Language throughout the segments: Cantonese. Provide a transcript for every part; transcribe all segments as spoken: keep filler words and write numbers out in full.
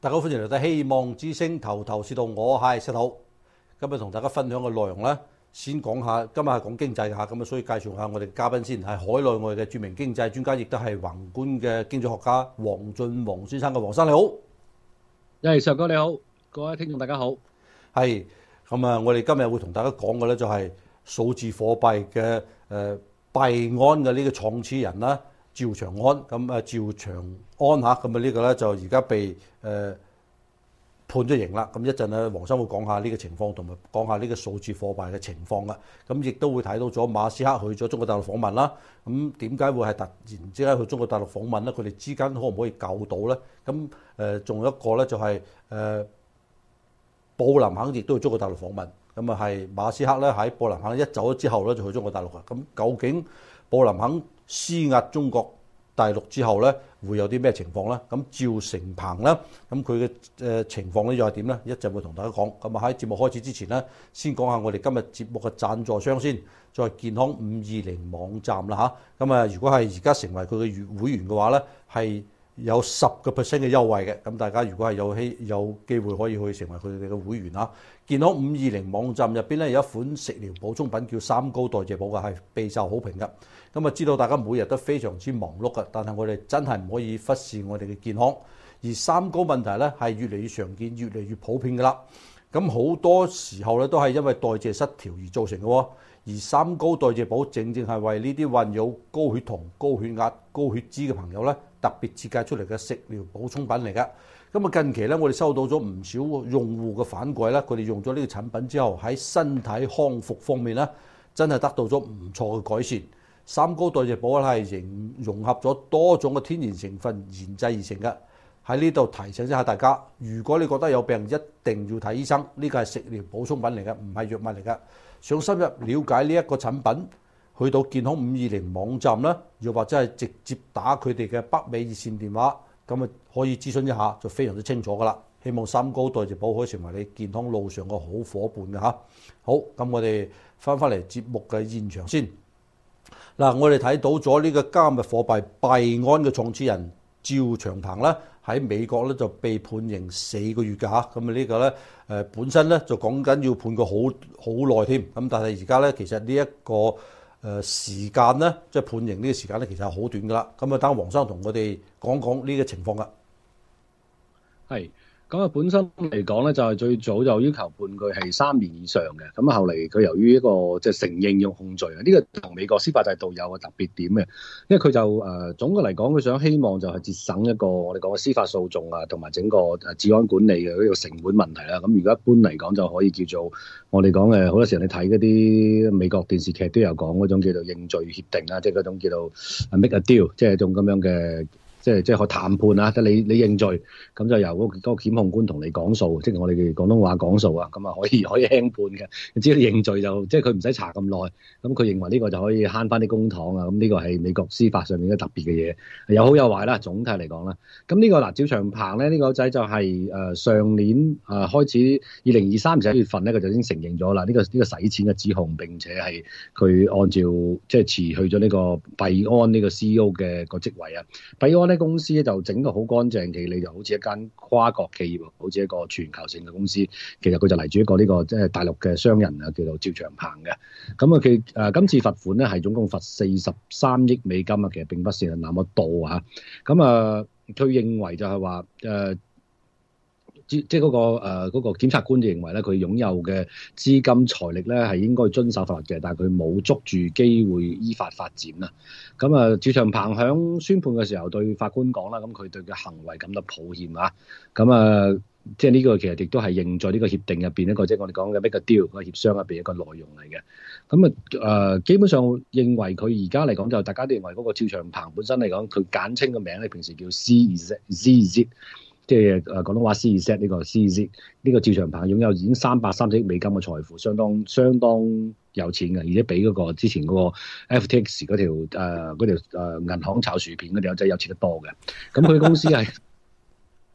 大家歡迎嚟到希望之聲頭頭是道，我係石頭。今日同大家分享嘅內容呢，先講下，今日係講經濟嘅，咁啊，所以介紹下我哋嘅嘉賓先，係海內外嘅著名經濟專家，亦都係宏觀嘅經濟學家黃俊宏先生嘅。黃生你好。 誒，石哥你好，各位聽眾大家好。 係咁啊，我哋今日會同大家講嘅呢，就係數字貨幣嘅誒幣安嘅呢個創始人啦。趙長安咁啊，趙長安嚇咁啊，呢個咧就而家被誒、呃、判咗刑啦。咁一陣咧，黃生會講下呢個情況，同埋講下呢個數字貨幣嘅情況啦。咁亦都會睇到咗馬斯克去咗中國大陸訪問啦。咁點解會係突然之間去中國大陸訪問咧？佢哋之間可唔可以救到咧？咁誒仲有一個咧就係、是、誒、呃、布林肯亦都去中國大陸訪問。咁啊係馬斯克咧喺布林肯一走咗之後咧就去中國大陸啦。咁究竟布林肯施壓中國大陸之後咧，會有啲咩情況咧？咁趙成鵬咧，咁佢嘅誒情況咧又係點咧？一陣會同大家講。咁啊喺節目開始之前咧，先講下我哋今日節目嘅贊助商先，再健康五二零網站啦嚇。咁啊，如果係而家成為佢嘅月會員嘅話咧，係有十個 percent 嘅優惠嘅。咁大家如果係有希有機會可以去成為佢哋嘅會員嚇。健康五二零網站入邊咧有一款食療補充品叫三高代謝寶嘅，係備受好評嘅。咁啊，知道大家每日都非常之忙碌嘅，但係我哋真係唔可以忽視我哋嘅健康。而三高問題咧係越嚟越常見、越嚟越普遍㗎啦。咁好多時候咧都係因為代謝失調而造成嘅喎。而三高代謝寶正正係為呢啲患有高血糖、高血壓、高血脂嘅朋友咧特別設計出嚟嘅食療補充品嚟嘅。咁啊，近期咧我哋收到咗唔少用戶嘅反饋咧，佢哋用咗呢個產品之後喺身體康復方面咧真係得到咗唔錯嘅改善。三高代謝寶咧係融合咗多種嘅天然成分研製而成嘅。喺呢度提醒一下大家，如果你覺得有病，一定要睇醫生。呢個係食療補充品嚟嘅，唔係藥物嚟嘅。想深入了解呢一個產品，去到健康五二零網站啦，又或者係直接打佢哋嘅北美熱線電話，咁啊可以諮詢一下，就非常之清楚噶啦。希望三高代謝寶可以成為你健康路上嘅好夥伴嘅嚇。好，咁我哋翻返嚟節目嘅現場先。嗱，我哋睇到咗呢個加密貨幣幣安嘅創始人趙長鵬咧，喺美國咧就被判刑四個月嘅嚇。咁啊呢個咧誒本身咧就講緊要判佢好好耐添。咁但係而家咧其實呢一個誒時間咧，即係判刑呢個時間咧，其實係好短㗎啦。咁啊等黃生同我哋講講呢個情況㗎。 係。咁啊，本身嚟講咧，就係最早就要求判佢係三年以上嘅。咁啊，後嚟佢由於一個即係承認用控罪啊，呢個同美國司法制度有個特別點嘅，因為佢就誒總嘅嚟講，佢想希望就係節省一個我哋講嘅司法訴訟啊，同埋整個誒治安管理嘅呢個成本問題啦。咁如果一般嚟講，就可以叫做我哋講嘅好多時候你睇嗰啲美國電視劇都有講嗰種叫做認罪協定啊，即係嗰種叫做 make a deal，即係一種咁樣嘅。即係即係可談判啊！即係你你認罪，咁就由嗰個檢控官同你講數，即係我哋嘅廣東話講數啊，咁啊可以可以輕判嘅。只要你認罪就即係佢唔使查咁耐，咁佢認為呢個就可以慳翻啲公帑啊！咁呢個係美國司法上面嘅特別嘅嘢，有好有壞啦。總體嚟講啦，咁呢個嗱趙長鵬咧，呢個仔就係誒上年誒開始，二零二三年十一月份咧，佢就已經承認咗啦。呢個呢個洗錢嘅指控，並且係佢按照即係辭去咗呢個幣安呢個 C E O 嘅個職位啊，幣安咧。公司咧就整個好乾淨企理，就好似一間跨國企業，好似一個全球性嘅公司。其實佢就嚟住一個呢個即係大陸嘅商人啊，叫做趙長鵬嘅。咁啊，佢誒今次罰款咧係總共罰四十三億美金啊，其實並不是那麼多啊。咁啊，佢認為就係話誒。呃即係嗰個誒嗰個檢察官就認為咧，佢擁有嘅資金財力咧係應該遵守法律嘅，但係佢冇捉住機會依法發展啦。咁啊，趙長鵬響宣判嘅時候對法官講啦，咁佢對佢行為感到抱歉啊。咁啊，即係呢個其實亦都係認在呢個協定入邊一個即係我哋講嘅 make a deal 個協商入邊一個內容嚟嘅。咁啊誒，基本上認為佢而家嚟講就大家都認為嗰個趙長鵬本身嚟講，佢簡稱嘅名咧平時叫 C Z Z。即係誒廣東話 C Z 呢個 C Z 呢個趙長鵬擁有已經三百三十億美金嘅財富，相當相當有錢嘅，而且比嗰個之前嗰個 F T X 嗰條誒嗰條誒銀行炒薯片嗰條友仔有錢得多嘅。咁佢公司係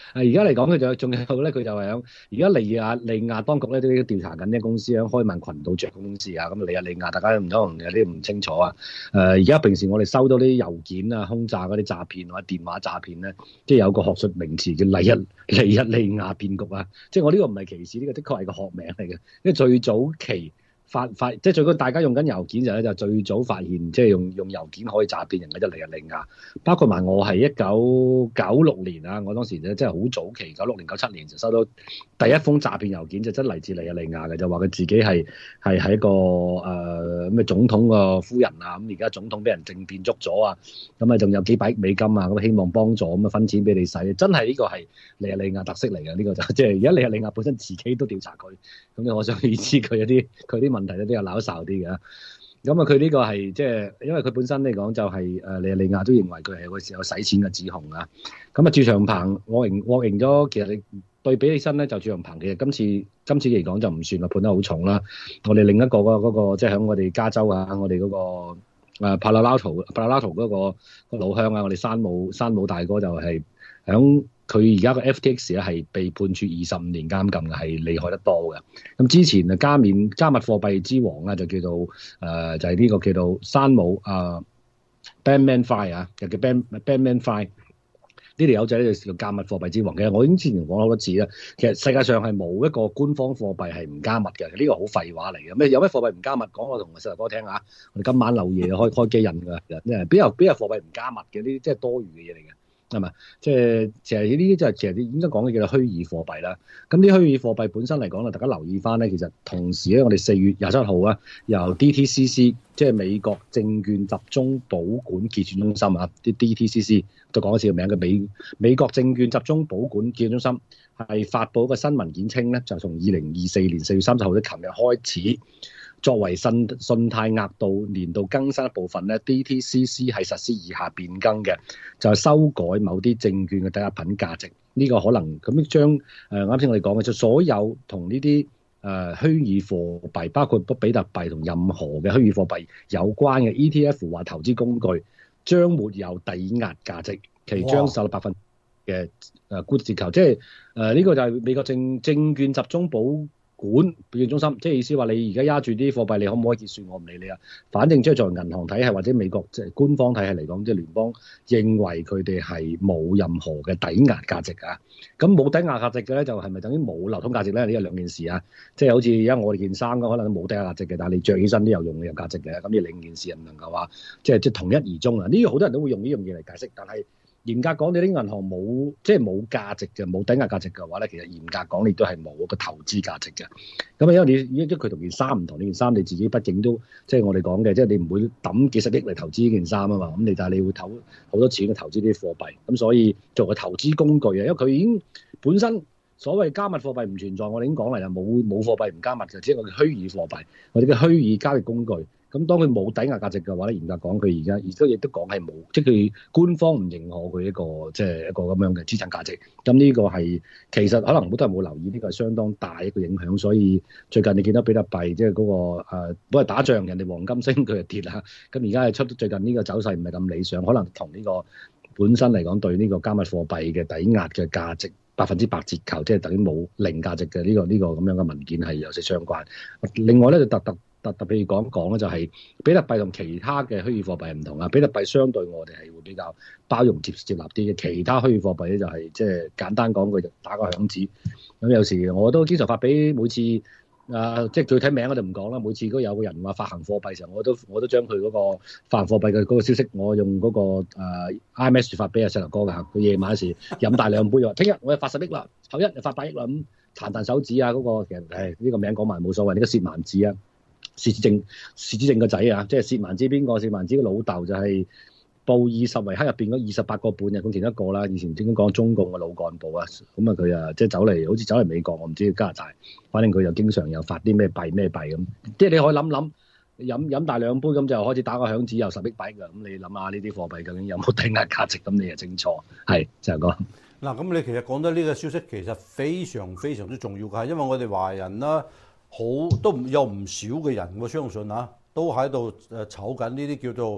而家嚟講，佢就仲有咧，佢就係響而家利亞利亞當局咧都調查緊啲公司，響開曼群島着公司啊。咁利亞利亞大家唔可能有啲唔清楚啊。誒而家平時我哋收到啲郵件啊、轟炸嗰啲詐騙或者電話詐騙咧，即係有個學術名詞叫利一利一利亞騙局啊。即係我呢個唔係歧視，呢、這個的確係個學名嚟嘅，因為最早期。發發即係最緊大家用緊郵件就咧就最早發現即係用用郵件可以詐騙人嘅就尼日利亞，包括埋我係一九九六年啊，我當時咧即係好早期九六年九七年就收到第一封詐騙郵件，就真嚟自尼日利亞嘅，就話佢自己係係喺一個誒咩、呃、總統個夫人啊，咁而家總統俾人政變捉咗啊，咁啊仲有幾百億美金啊，咁希望幫助咁啊分錢俾你使，真係呢個係尼日利亞特色嚟嘅，呢、這個就即係而家尼日利亞本身自己都調查佢，咁你可想而知佢有啲佢啲問題咧都有鬧哨啲嘅。咁啊佢呢個係即係因為佢本身嚟講就係誒尼日利亞都認為佢係有時有洗錢嘅指控啊。咁啊，趙長鵬我認我認咗，其實你對比起身咧，就趙長鵬其實今次今次嚟講就唔算話判得好重啦。我哋另一個嗰、嗰個即係喺我哋加州啊，我哋嗰、嗰個誒帕拉拉圖帕拉拉圖嗰個個老鄉啊，我哋山姆山姆大哥就係響。佢而家個 F T X 咧係被判處二十五年監禁嘅，係厲害得多嘅。咁之前啊加面加密貨幣之王啊，就叫做誒、呃、就係、是、呢個叫做山姆啊 Bankman Fried 啊，又叫 Ban Bankman Fried 呢條友仔咧就叫加密貨幣之王。其實我已經之前講好多次啦，其實世界上係冇一個官方貨幣係唔加密嘅，呢、這個好廢話嚟嘅。咩有咩貨幣唔加密？講我同細路哥聽下。我哋今晚漏夜開開機印㗎，因為邊有邊有貨幣唔加密嘅？呢啲即係多餘嘅嘢嚟嘅。係嘛？即係其實呢啲即係其實你應該講嘅叫做虛擬貨幣啦。咁啲虛擬貨幣本身嚟講咧，大家留意翻咧，其實同時咧，我哋四月廿七號啊，由 D T C C 即係美國證券集中保管結算中心啊，啲 D T C C 都講一次個名嘅美美國證券集中保管結算中心係發布一個新聞簡稱咧，就從二零二四年四月三十號即係琴日開始。作為信信貸額度年度更新一部分咧 ，D T C C 係實施以下變更嘅，就係、是、修改某啲證券嘅抵押品價值。呢、這個可能咁將誒啱先我哋講嘅就所有同呢啲誒虛擬貨幣，包括比特幣同任何嘅虛擬貨幣有關嘅 E T F 或投資工具，將沒有抵押價值，其將受到百分嘅誒估折扣。即係誒呢個就係美國證證券集中保管結算中心，即係意思話你而家壓住啲貨幣，你可唔可以結算？我唔理你啊。反正即係作為銀行體系或者美國即係官方體系嚟講，即係聯邦認為佢哋係冇任何嘅抵押價值啊。咁冇抵押價值嘅咧，就係咪等於冇流通價值咧？呢個兩件事啊。即係好似而家我哋件衫可能冇抵押價值嘅，但係你着起身都有用嘅有價值嘅。咁呢兩件事唔能夠話即係即係同一而終啊。呢個好多人都會用呢樣嘢嚟解釋，但係嚴格講，你啲銀行冇即係冇價值嘅，冇抵押價值嘅話咧，其實嚴格講，你都係冇個投資價值嘅。咁啊，因為你因為佢同件衫唔同，呢件衫你自己畢竟都即係我哋講嘅，即係你唔會抌幾十億嚟投資呢件衫啊嘛。咁你但係你會投好多錢去投資啲貨幣，咁所以作為投資工具啊，因為佢已經本身所謂加密貨幣唔存在，我哋已經講嚟啦，冇冇貨幣唔加密嘅，只係個虛擬貨幣或者嘅虛擬交易工具。咁當佢冇抵押價值嘅話咧，嚴格講，佢而家而家亦都講係冇，即係佢官方唔認可佢一個即係一個咁樣嘅資產價值。咁呢個係其實可能好多人冇留意，呢個係相當大一個影響。所以最近你見到比特幣即係嗰個誒，本來打仗人哋黃金升，佢就跌啦。咁而家係出最近呢個走勢唔係咁理想，可能同呢個本身嚟講對呢個加密貨幣嘅抵押嘅價值百分之百折扣，即係等於冇零價值嘅呢個呢個咁樣嘅文件係有些相關。另外咧就特特。特特譬如講講咧，就係比特幣同其他嘅虛擬貨幣係唔同啊。比特幣相對我哋係會比較包容接接納啲嘅，其他虛擬貨幣咧就係即係簡單講句就打個響指。咁有時我都經常發俾每次啊，即係具體名我就唔講啦。每次如果有個人話發行貨幣嘅時候，我都我都將佢嗰個發行貨幣嘅嗰個消息，我用嗰、那個誒、呃、I M S 發俾阿細頭哥㗎。佢夜晚時飲大兩杯話，聽日我又發十億啦，後一又發八億啦，咁彈彈手指啊嗰、那個其實誒呢、這個名講埋冇所謂，呢、這個薛萬子啊。薛之正，薛之正個仔啊，即係薛萬之邊個？薛萬之嘅老豆就係布爾什維克入邊嗰二十八個半日咁其中一個啦。以前點講中共嘅老幹部啊，咁啊佢啊即係走嚟，好似走嚟美國，我唔知加拿大，反正佢就經常有發啲咩幣咩幣咁。即係你可以諗諗，飲飲大兩杯咁就開始打個響指，有十億幣㗎。咁你諗下呢啲貨幣究竟有冇抵押價值？咁你就清楚。係就係講嗱，咁你其實講得呢個消息其實非常非常之重要㗎，因為我哋華人啦。好都有唔少嘅人，我相信啊，都喺度誒炒緊呢啲叫做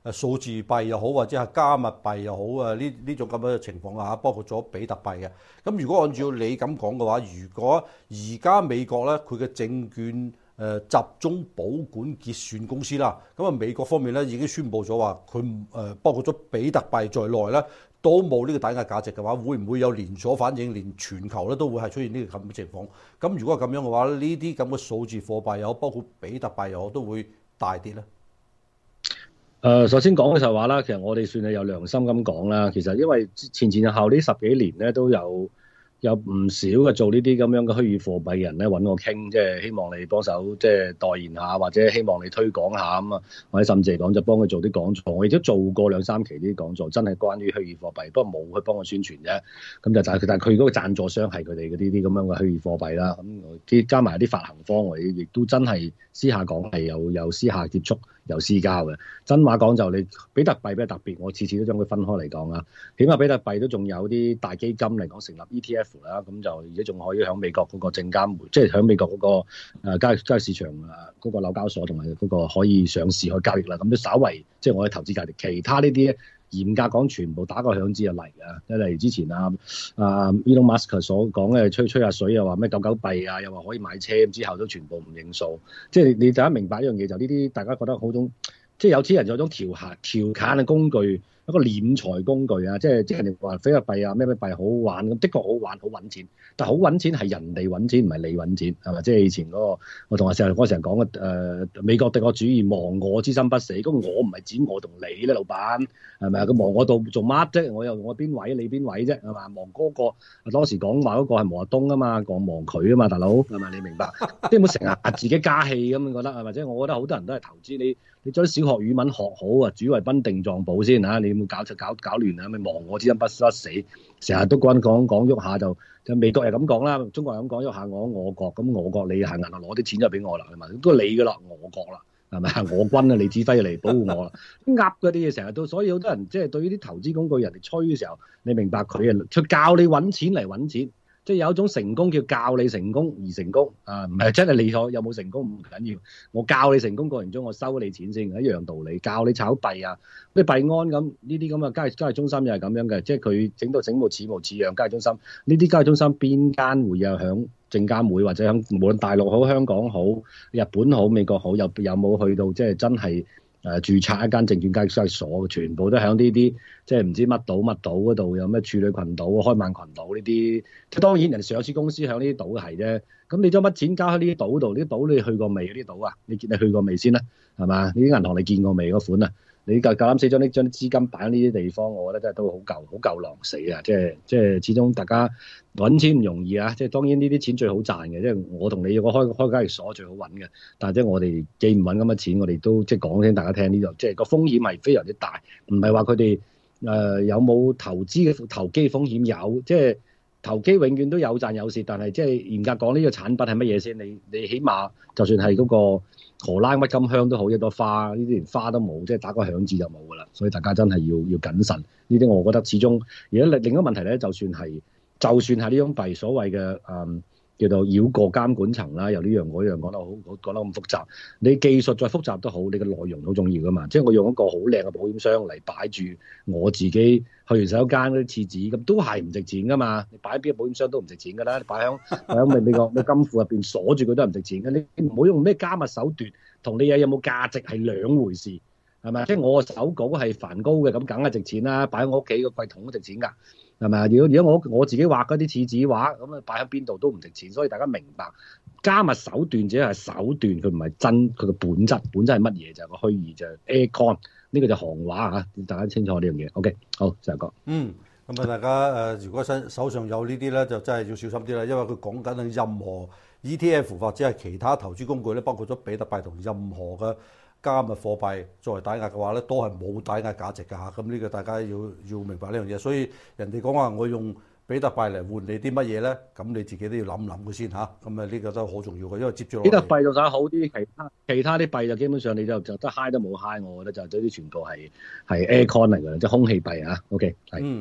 誒數字幣又好，或者係加密幣又好啊，呢呢種咁樣嘅情況啊，包括咗比特幣嘅。咁如果按照你咁講嘅話，如果而家美國咧佢嘅證券誒集中保管結算公司啦，咁啊美國方面咧已經宣布咗話佢誒包括咗比特幣在內咧都冇呢個抵押價值嘅話，會唔會有連鎖反應，連全球咧都會係出現呢個咁嘅情況？咁如果係咁樣嘅話，呢啲咁嘅數字貨幣又好，包括比特幣又好，都會大跌咧？ 誒、呃，首先講嘅就係話啦，其實我哋算係有良心咁講啦。其實因為前前後後呢十幾年咧都有。有唔少嘅做呢啲咁樣嘅虛擬貨幣嘅人咧揾我傾，即係希望你幫手，即係代言下，或者希望你推廣下咁啊，或者甚至嚟講就幫佢做啲講座。我亦都做過兩三期呢啲講座，真係關於虛擬貨幣，不過冇去幫我宣傳啫。咁就但係但係佢嗰個贊助商係佢哋嗰啲啲咁樣嘅虛擬貨幣啦。咁啲加埋啲發行方，我亦都真係私下講係有有私下接觸。有私交嘅，真話講就你比特幣比較特別，我次次都將佢分開嚟講啦。起碼比特幣都仲有啲大基金嚟講成立 E T F 啦，咁就而家仲可以喺美國嗰個證監會，即係喺美國嗰個誒交易交易市場啊嗰個紐交所同埋嗰個可以上市去交易啦。咁都稍為即係我嘅投資價值。其他呢啲嚴格講全部打個響指就嚟㗎，例如之前啊啊 Elon Musk 所講嘅吹吹下水又話咩狗狗幣啊，又話可以買車，之後都全部唔認數。即係你大家明白一樣嘢，就呢啲大家覺得好種，即係有錢人有種調閒調侃嘅工具，一個斂財工具啊！即係即係人哋話比特幣啊咩咩幣好好玩咁，的確好玩好揾錢，但係好揾錢係人哋揾錢，唔係你揾錢係咪？即係以前嗰、那個我同阿成日我成日講嘅誒美國帝國主義亡我之心不死，咁我唔係指我同你咧，老闆係咪啊？咁亡我度做乜啫？我又我邊位你邊位啫係嘛？亡嗰、那個當時講話嗰個係毛澤東啊嘛，講亡佢啊嘛，大佬係咪？你明白？即係唔好成日自己加氣咁樣覺得係咪？即係我覺得好多人都係投資你。你將小學語文學好啊，主為賓定狀保先嚇，你有冇搞搞搞亂啊？咪亡我之心不不死，成日都講講講喐下就就美國又咁講啦，中國又咁講喐下我我國，咁我國你行銀行攞啲錢就俾我啦，係咪？都係你噶啦，我國啦，係咪？我軍啊，你指揮嚟保護我啦，噏嗰啲嘢成日都，所以好多人即係對於啲投資工具人哋吹嘅時候，你明白佢啊，佢教你揾錢嚟揾錢。即係有一種成功叫教你成功而成功啊，唔係真係你有有冇成功唔緊要，我教你成功過程中我收你錢先，一樣道理。教你炒幣啊，啲幣安咁呢啲咁嘅交易交易中心又係咁樣嘅，即係佢整到整到似模似樣交易中心，呢啲交易中心邊間會有響證監會或者響無論大陸好、香港好、日本好、美國好，有有冇去到即係真係？誒註冊一間證券交易所，全部都喺呢啲即係唔知乜島乜島嗰度，有咩處女群島、開曼群島呢啲。即係當然人哋上市公司喺呢啲島係啫。咁你將乜錢交喺呢啲島度？呢啲島你去過未？呢啲島啊，你你去過未先啦？係嘛？呢啲銀行你見過未嗰款啊？你夠夠膽死將呢將啲資金擺喺呢啲地方，我覺得真係都好夠好夠狼死啊！即係即係始終大家揾錢唔容易啊！即係當然呢啲錢最好賺嘅，即係我同你有個開開交易所最好揾嘅。但係即係我哋既唔揾咁嘅錢，我哋都即係講聲大家聽呢度，即係個風險係非常之大，唔係話佢哋誒有冇投資嘅投機風險有，即係投機永遠都有賺有蝕，但係即係嚴格講呢個產品係乜嘢先？你你起碼就算係嗰個荷蘭鬱金香都好，一朵花呢啲連花都冇，即係打個響字就冇噶啦。所以大家真係要要謹慎呢啲，我覺得始終而家另另一個問題咧，就算係就算係呢種幣所謂嘅誒。嗯叫做繞過監管層啦，由呢樣嗰樣講得好，講得咁複雜。你技術再複雜都好，你嘅內容好重要噶嘛。即係我用一個好靚嘅保險箱嚟擺住我自己去完洗手間嗰啲廁紙，咁都係唔值錢噶嘛。你擺喺邊個保險箱都唔值錢噶啦，你擺喺擺喺美美國嘅金庫入邊鎖住佢都係唔值錢嘅。你唔好用咩加密手段，同你嘢有冇價值係兩回事，係咪？即係我手稿係梵高嘅，咁梗係值錢啦。擺喺我屋企個櫃桶都值錢㗎。係咪啊？如果如果我我自己畫嗰啲廁紙畫，咁啊擺喺邊度都唔值錢，所以大家明白加密手段只係手段，佢唔係真，佢嘅本質本質係乜嘢？就係、是、個虛擬就係 Aircoin， 呢個就行話嚇，大家清楚呢樣嘢。OK，好，石哥。 嗯，咁啊，大家誒、呃，如果身手上有呢啲咧，就真係要小心啲啦，因為佢講緊任何 E T F 或者係其他投資工具咧，包括咗比特幣同任何嘅加密貨幣作為抵押嘅話咧，都係冇抵押價值㗎嚇。咁呢個大家要要明白呢樣嘢。所以人哋講話我用比特幣嚟換你啲乜嘢咧，咁你自己都要諗諗佢先嚇。咁啊呢個都好重要嘅，因為接住落嚟比特幣就睇好啲，其他其他啲幣就基本上你就就得 high 都冇 high，我覺得就呢啲全部係係 Aircoin 嚟㗎，即係空氣幣啊。OK，係。 嗯。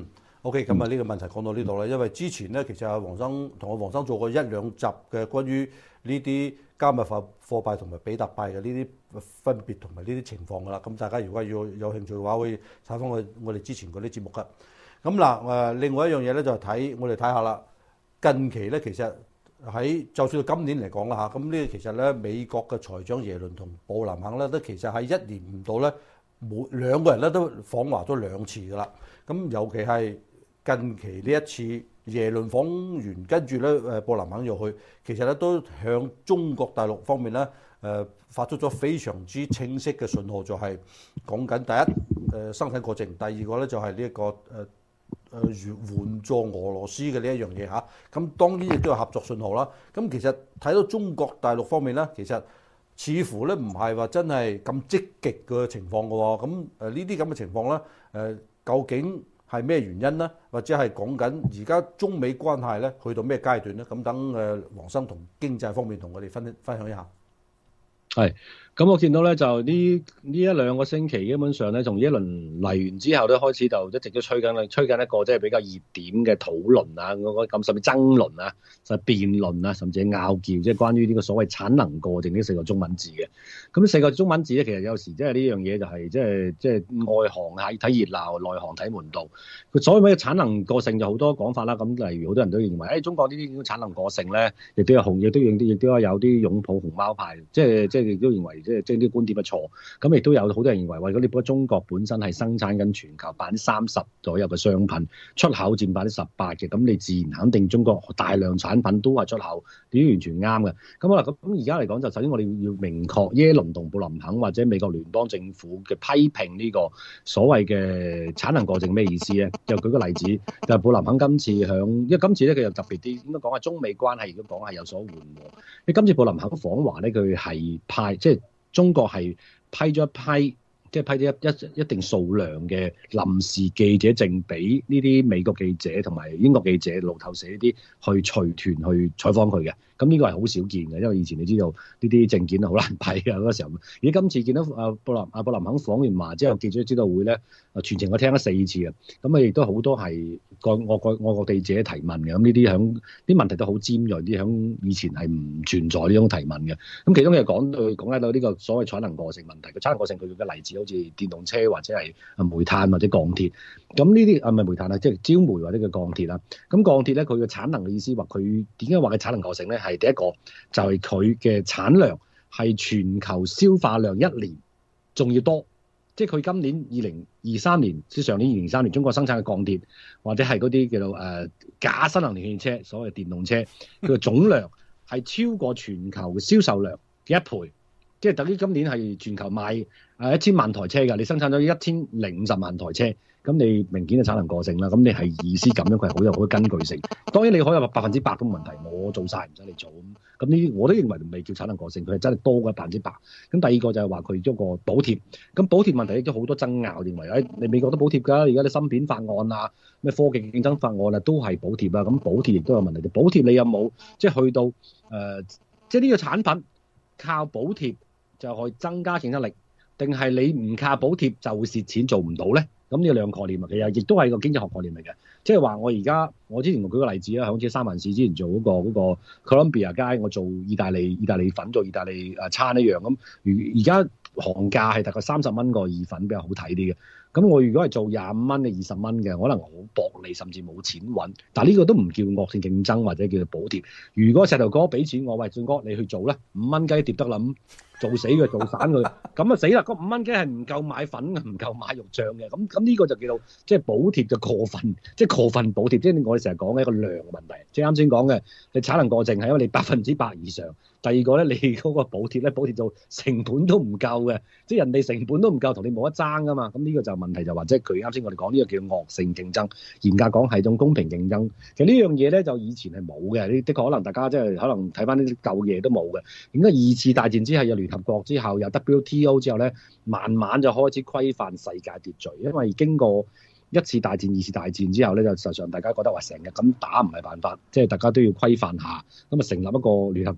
OK，咁啊呢個問題講到呢度啦，因為之前咧其實阿黃生同我黃生做過一兩集嘅關於呢啲加密貨貨幣同埋比特幣嘅呢啲分別同埋呢啲情況㗎啦。咁大家如果要有興趣嘅話，可以睇翻我我哋之前嗰啲節目㗎。咁嗱誒，另外一樣嘢咧就係睇我哋睇下啦。近期咧其實喺就算到今年嚟講啦嚇，咁呢其實咧美國嘅財長耶倫同布林肯咧都其實喺一年唔到咧，每兩個人咧都訪華咗兩次㗎啦。咁尤其係近期呢一次耶倫訪完，跟住咧誒布林肯又去，其實咧都向中國大陸方面咧誒發出咗非常之清晰嘅信號，就係講緊第一誒生產過程，第二個咧就係呢一個誒誒援助俄羅斯嘅呢一樣嘢嚇。咁當然亦都有合作信號啦。咁其實睇到中國大陸方面咧，其實似乎咧唔係話真係咁積極嘅情況嘅喎。咁誒呢啲咁嘅情況咧誒究竟係咩原因呢？或者係講緊而家中美關係咧去到咩階段呢？咁等誒黃生同經濟方面同我哋分分享一下。 係，咁我見到咧就呢呢一兩個星期基本上咧，從呢一輪嚟完之後咧開始就一直都吹緊啦，吹緊一個即係比較熱點嘅討論啊，嗰咁甚至爭論啊，甚至辯論啊，甚至係拗撬，即係關於呢個所謂產能過剩呢四個中文字嘅。咁呢四個中文字咧，其實有時即係呢樣嘢就係即係即係外行係睇熱鬧，內行睇門道。佢所謂咩產能過剩就好多講法啦。咁例如好多人都認為，誒、哎、中國呢啲產能過剩咧，亦都有紅，亦都亦都亦都有啲擁抱熊貓派，即係即係。亦都認為即係即係啲觀點係錯，咁亦都有好多人認為，喂，如果你中國本身係生產緊全球百分之三十左右嘅商品，出口佔百分之十八嘅，咁你自然肯定中國大量產品都係出口，呢啲完全啱嘅。咁好啦，咁咁而家嚟講就首先我哋要明確耶倫同布林肯或者美國聯邦政府嘅批評呢個所謂嘅產能過剩咩意思咧？就舉個例子，就係布林肯今次響，因為今次咧佢又特別啲，應該講係中美關係，如果講係有所緩和。你今次布林肯訪華咧，佢係派即係中國係批咗一批，即係批咗一一一定數量嘅臨時記者證俾呢啲美國記者同埋英國記者、路透社呢啲去隨團去採訪佢嘅。咁呢個係好少見嘅，因為以前你知道呢啲證件好難批嘅嗰個時候。而今次見到阿布林阿布林肯訪完華之後，記者招待會咧，全程我聽咗四次嘅。咁啊，亦都好多係個外國外國記者提問嘅。咁呢啲響啲問題都好尖鋭，啲響以前係唔存在呢種提問嘅。咁其中又講到講緊到呢個所謂產能過剩問題。個產能過剩佢嘅例子好似電動車或者係煤炭或者鋼鐵。咁呢啲啊唔係煤炭啊，即係焦煤或者叫鋼鐵啦。咁鋼鐵咧，佢嘅產能嘅意思話佢點解話嘅產能過剩咧？係第一個就係佢嘅產量係全球消化量一年仲要多，即係佢今年二零二三年至上年二零二三年中國生產嘅鋼鐵或者係嗰啲叫做誒假新能源汽車，所謂電動車，佢嘅總量係超過全球嘅銷售量嘅一倍，即係等於今年係全球賣誒一千萬台車㗎，你生產咗一千零五十萬台車。咁你明顯嘅產能過剩啦，咁你係意思咁樣，佢係好有好根據性。當然你可以話百分之百都冇問題，我做晒唔使你做咁。咁呢啲我都認為未叫產能過剩，佢係真係多過百分之百。咁第二個就係話佢嗰個補貼，咁補貼問題亦都好多爭拗，認為誒你美國都補貼㗎，而家你芯片法案啊、咩科技競爭法案啊都係補貼啊，咁補貼亦都有問題。補貼你有冇即係去到誒、呃，即係呢個產品靠補貼就可以增加競爭力，定係你唔靠補貼就會蝕錢做唔到咧？咁呢兩個概念啊，其實亦都係個經濟學概念嚟嘅，即係話我而家我之前我舉個例子啦，好似三藩市之前做嗰、嗰個嗰個 Columbia 街，我做意大利意大利粉做意大利誒餐一樣咁，而而家行價係大概三十蚊個意粉比較好睇啲嘅。咁我如果係做廿五蚊嘅二十蚊嘅，可能好薄利，甚至冇錢揾。但係呢個都唔叫惡性競爭或者叫做補貼。如果石頭哥俾錢我，喂，俊哥你去做咧，五蚊雞碟得啦，咁做死佢做散佢，咁啊死啦！嗰五蚊雞係唔夠買粉嘅，唔夠買肉醬嘅。咁咁呢個就叫做即係補貼就過分，即係過分補貼。即係我哋成日講嘅一個量問題。即係啱先講嘅，你產能過剩係因為你百分之百以上。第二個咧，你嗰個補貼咧，補貼到成本都唔夠嘅，即係人哋成本都唔夠，同你冇得爭噶嘛。咁呢個就問題就話，即係佢啱先我哋講呢個叫惡性競爭，嚴格講係一種公平競爭。其實呢樣嘢咧就以前係冇嘅，呢的確可能大家即係可能睇翻呢啲舊嘢都冇嘅。點解二次大戰之後有聯合國之後有 W T O 之後咧，慢慢就開始規範世界秩序，因為經過一次大戰、二次大戰之後咧，就實際上大家覺得話成日咁打唔係辦法，即係大家都要規範下，咁啊成立一個聯合國。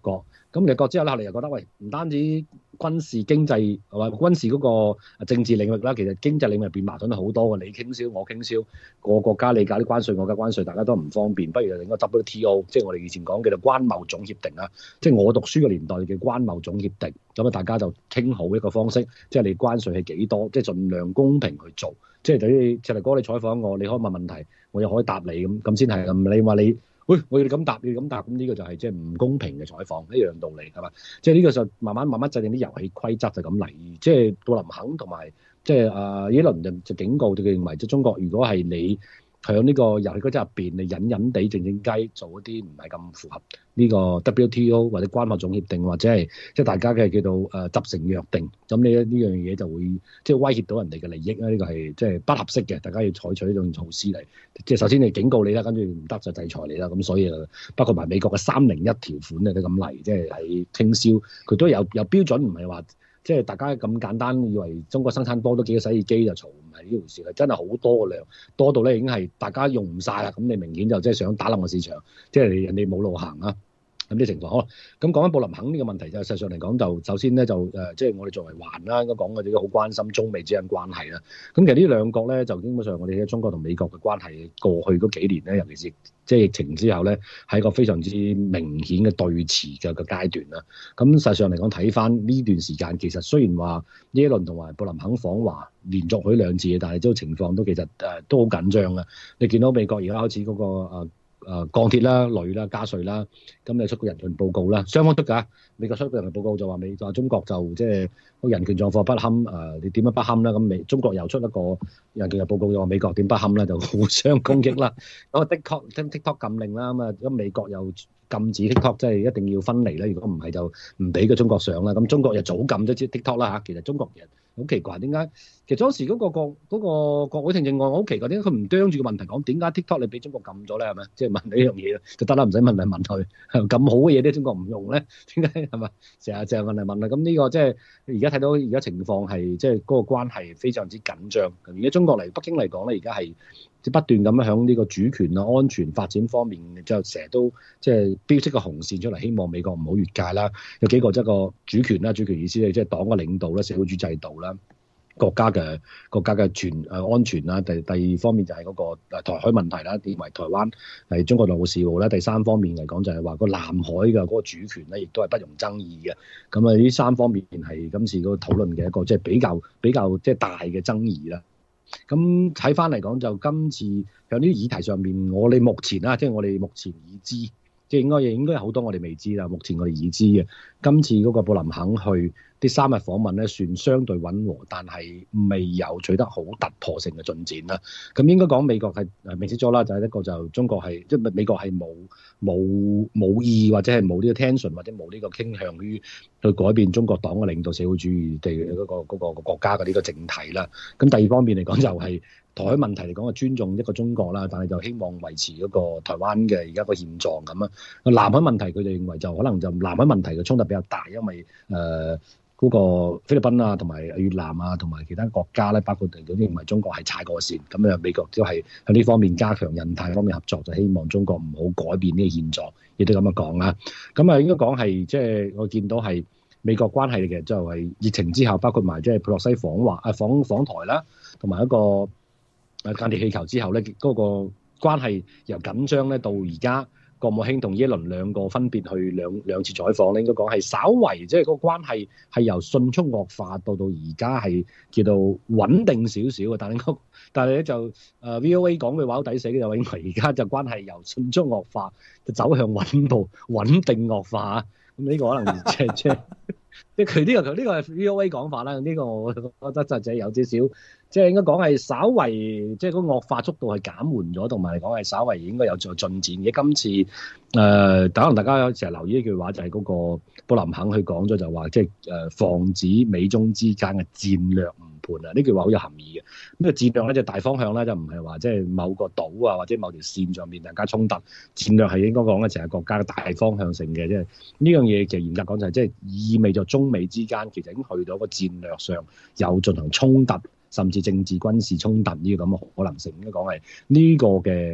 咁美國之後咧，後嚟又覺得喂，唔單止軍事經濟係嘛，軍事嗰個政治領域啦，其實經濟領域入邊矛盾好多嘅，你傾銷我傾銷，個國家你搞啲關稅，我搞關稅，大家都唔方便，不如就整個 W T O， 即係我哋以前講嘅叫做關貿總協定啊，即係我讀書嘅年代嘅關貿總協定，咁啊大家就傾好一個方式，即係你關稅係幾多，即係盡量公平去做，即係等於赤鱲哥你採訪我，你可以問問題，我又可以答你咁，咁先係咁，你話你。喂，我要你咁答，你咁答，咁呢個就係即係唔公平嘅採訪，一樣道理係嘛？即係呢個就慢慢慢慢制定啲遊戲規則就咁嚟。即係布林肯同埋即係啊耶倫就就警告，佢認為即係中國如果係你喺呢個遊戲規則入邊，你隱隱地靜靜雞做一啲唔係咁符合呢個 W T O 或者關貿總協定，或者係即係大家嘅叫做誒、呃、執成約定，咁你呢樣嘢就會即係威脅到人哋嘅利益啦。呢、這個係即係不合適嘅，大家要採取呢種措施嚟。即係首先你警告你啦，跟住唔得就制裁你啦。咁所以啊，包括埋美國嘅三零一條款咧都咁嚟，即係喺傾銷，佢都有有標準，唔係話。即係大家咁簡單，以為中國生產多咗幾個洗衣機就嘈，唔係呢回事，係真係好多個量，多到咧已經係大家用唔晒啦。咁你明顯就即係想打冧個市場，即係人哋冇路行啊。咁啲情況，好啦，咁講翻布林肯呢個問題就實際上嚟講就首先咧就誒，即、呃、係、就是、我哋作為環啦，應該講我哋都好關心中美之間關係啦。咁其實呢兩國咧就基本上我哋喺中國同美國嘅關係過去嗰幾年咧，尤其是即係疫情之後咧，係一個非常之明顯嘅對峙嘅個階段啦。咁實際上嚟講睇翻呢段時間，其實雖然話耶倫同埋布林肯訪華連續去兩次，但係都情況都其實誒、呃、都好緊張啊。你見到美國而家開始嗰、那個、呃誒、呃、鋼鐵啦、鋁啦、加稅啦，咁你出個人權報告啦，雙方出㗎。美國出個人權報告就話美就話中國就即係個人權狀況不堪，誒、呃、你點樣不堪啦？咁美中國又出一個人權嘅報告，就話美國點不堪啦，就互相攻擊啦。咁啊的確聽 TikTok 禁令啦，咁啊咁美國又禁止 TikTok，即係一定要分離啦。如果唔係就唔俾個中國上啦。咁中國又早禁咗支 TikTok 啦嚇。其實中國人好奇怪，點解？其實當時嗰、那個國嗰、那個國會聽證案，我好奇怪，點解佢唔啄住個問題講？點解 TikTok 你俾中國禁咗咧？係咪？即係問你呢樣嘢就得啦，唔使問嚟問去。咁好嘅嘢啲中國唔用咧，點解係咪？成日成日問嚟問去。咁呢個即係而家睇到而家情況係即係嗰個關係非常之緊張。而家中國嚟北京嚟講咧，而家係不斷咁樣響呢個主權啊、安全發展方面，就成日都即係標出個紅線出嚟，希望美國唔好越界啦。有幾個即係個主權啦，主權意思係即係黨嘅領導啦、社會主義制度啦。國家嘅國家嘅全誒安全啦，第第二方面就係嗰個台海問題啦，認為台灣係中國內部事務啦。第三方面嚟講就係話個南海嘅嗰個主權咧，亦都係不容爭議嘅。咁啊，呢三方面係今次嗰個討論嘅一個即係比較比較即係大嘅爭議啦。咁睇翻嚟講，就今次喺呢啲議題上面，我哋目前啦，即係我哋目前已知，即係應該應該有好多我哋未知啦。目前我哋已知嘅，今次嗰個布林肯去啲三日訪問咧，算相對穩和，但係未有取得好突破性嘅進展啦。咁應該講美國係誒明晰咗啦，就係、是、一個就中國係即係美國係冇冇冇意或者係冇呢個 tension 或者冇呢個傾向於去改變中國黨嘅領導社會主義地嗰、那個嗰、那個那個國家嘅呢個政體啦。咁第二方面嚟講就係、是。台海問題嚟講，係尊重一個中國啦，但係就希望維持嗰個台灣嘅而家個現狀咁啊。南海問題佢哋認為就可能就南海問題嘅衝突比較大，因為誒嗰、呃那個菲律賓啊、同埋越南啊、同埋其他國家咧，包括佢哋認為中國係踩過線，咁啊美國都係喺呢方面加強印太方面合作，就希望中國唔好改變呢個現狀，亦都咁樣講啦。咁啊應該講係即係我見到係美國關係嘅，就係疫情之後，包括埋即係佩洛西訪華啊訪訪台啦，同埋一個。誒間諜氣球之後咧，嗰、那個關係由緊張咧到而家，國務卿同耶倫兩個分別去兩兩次採訪咧，應該講係稍為即係嗰個關係係由迅速惡化到到而家係叫做穩定少少嘅，但係嗰但係咧就誒、呃、V O A 講嘅話好抵死嘅，就認為而家就關係由迅速惡化就走向穩步穩定惡化。咁呢個可能即係即係即係佢呢個佢呢個係 V O A 講法啦。呢、這個我覺得就係有少少，即係應該講係稍為即係嗰個惡化速度係減緩咗，同埋嚟講係稍為應該有再進展嘅。今次誒、呃，可能大家有時留意一句話，就係、是、嗰個布林肯佢講咗就話，即係誒防止美中之間嘅戰略誤判啊！呢句話好有含義嘅。咁個戰略咧就大方向咧就唔係話即係某個島啊或者某條線上面大家衝突，戰略係應該講嘅就係國家嘅大方向性嘅，即係呢樣嘢其實嚴格講就係即係意味著中美之間其實已經去到個戰略上有進行衝突，甚至政治軍事衝突呢個咁嘅可能性。應該講係呢個嘅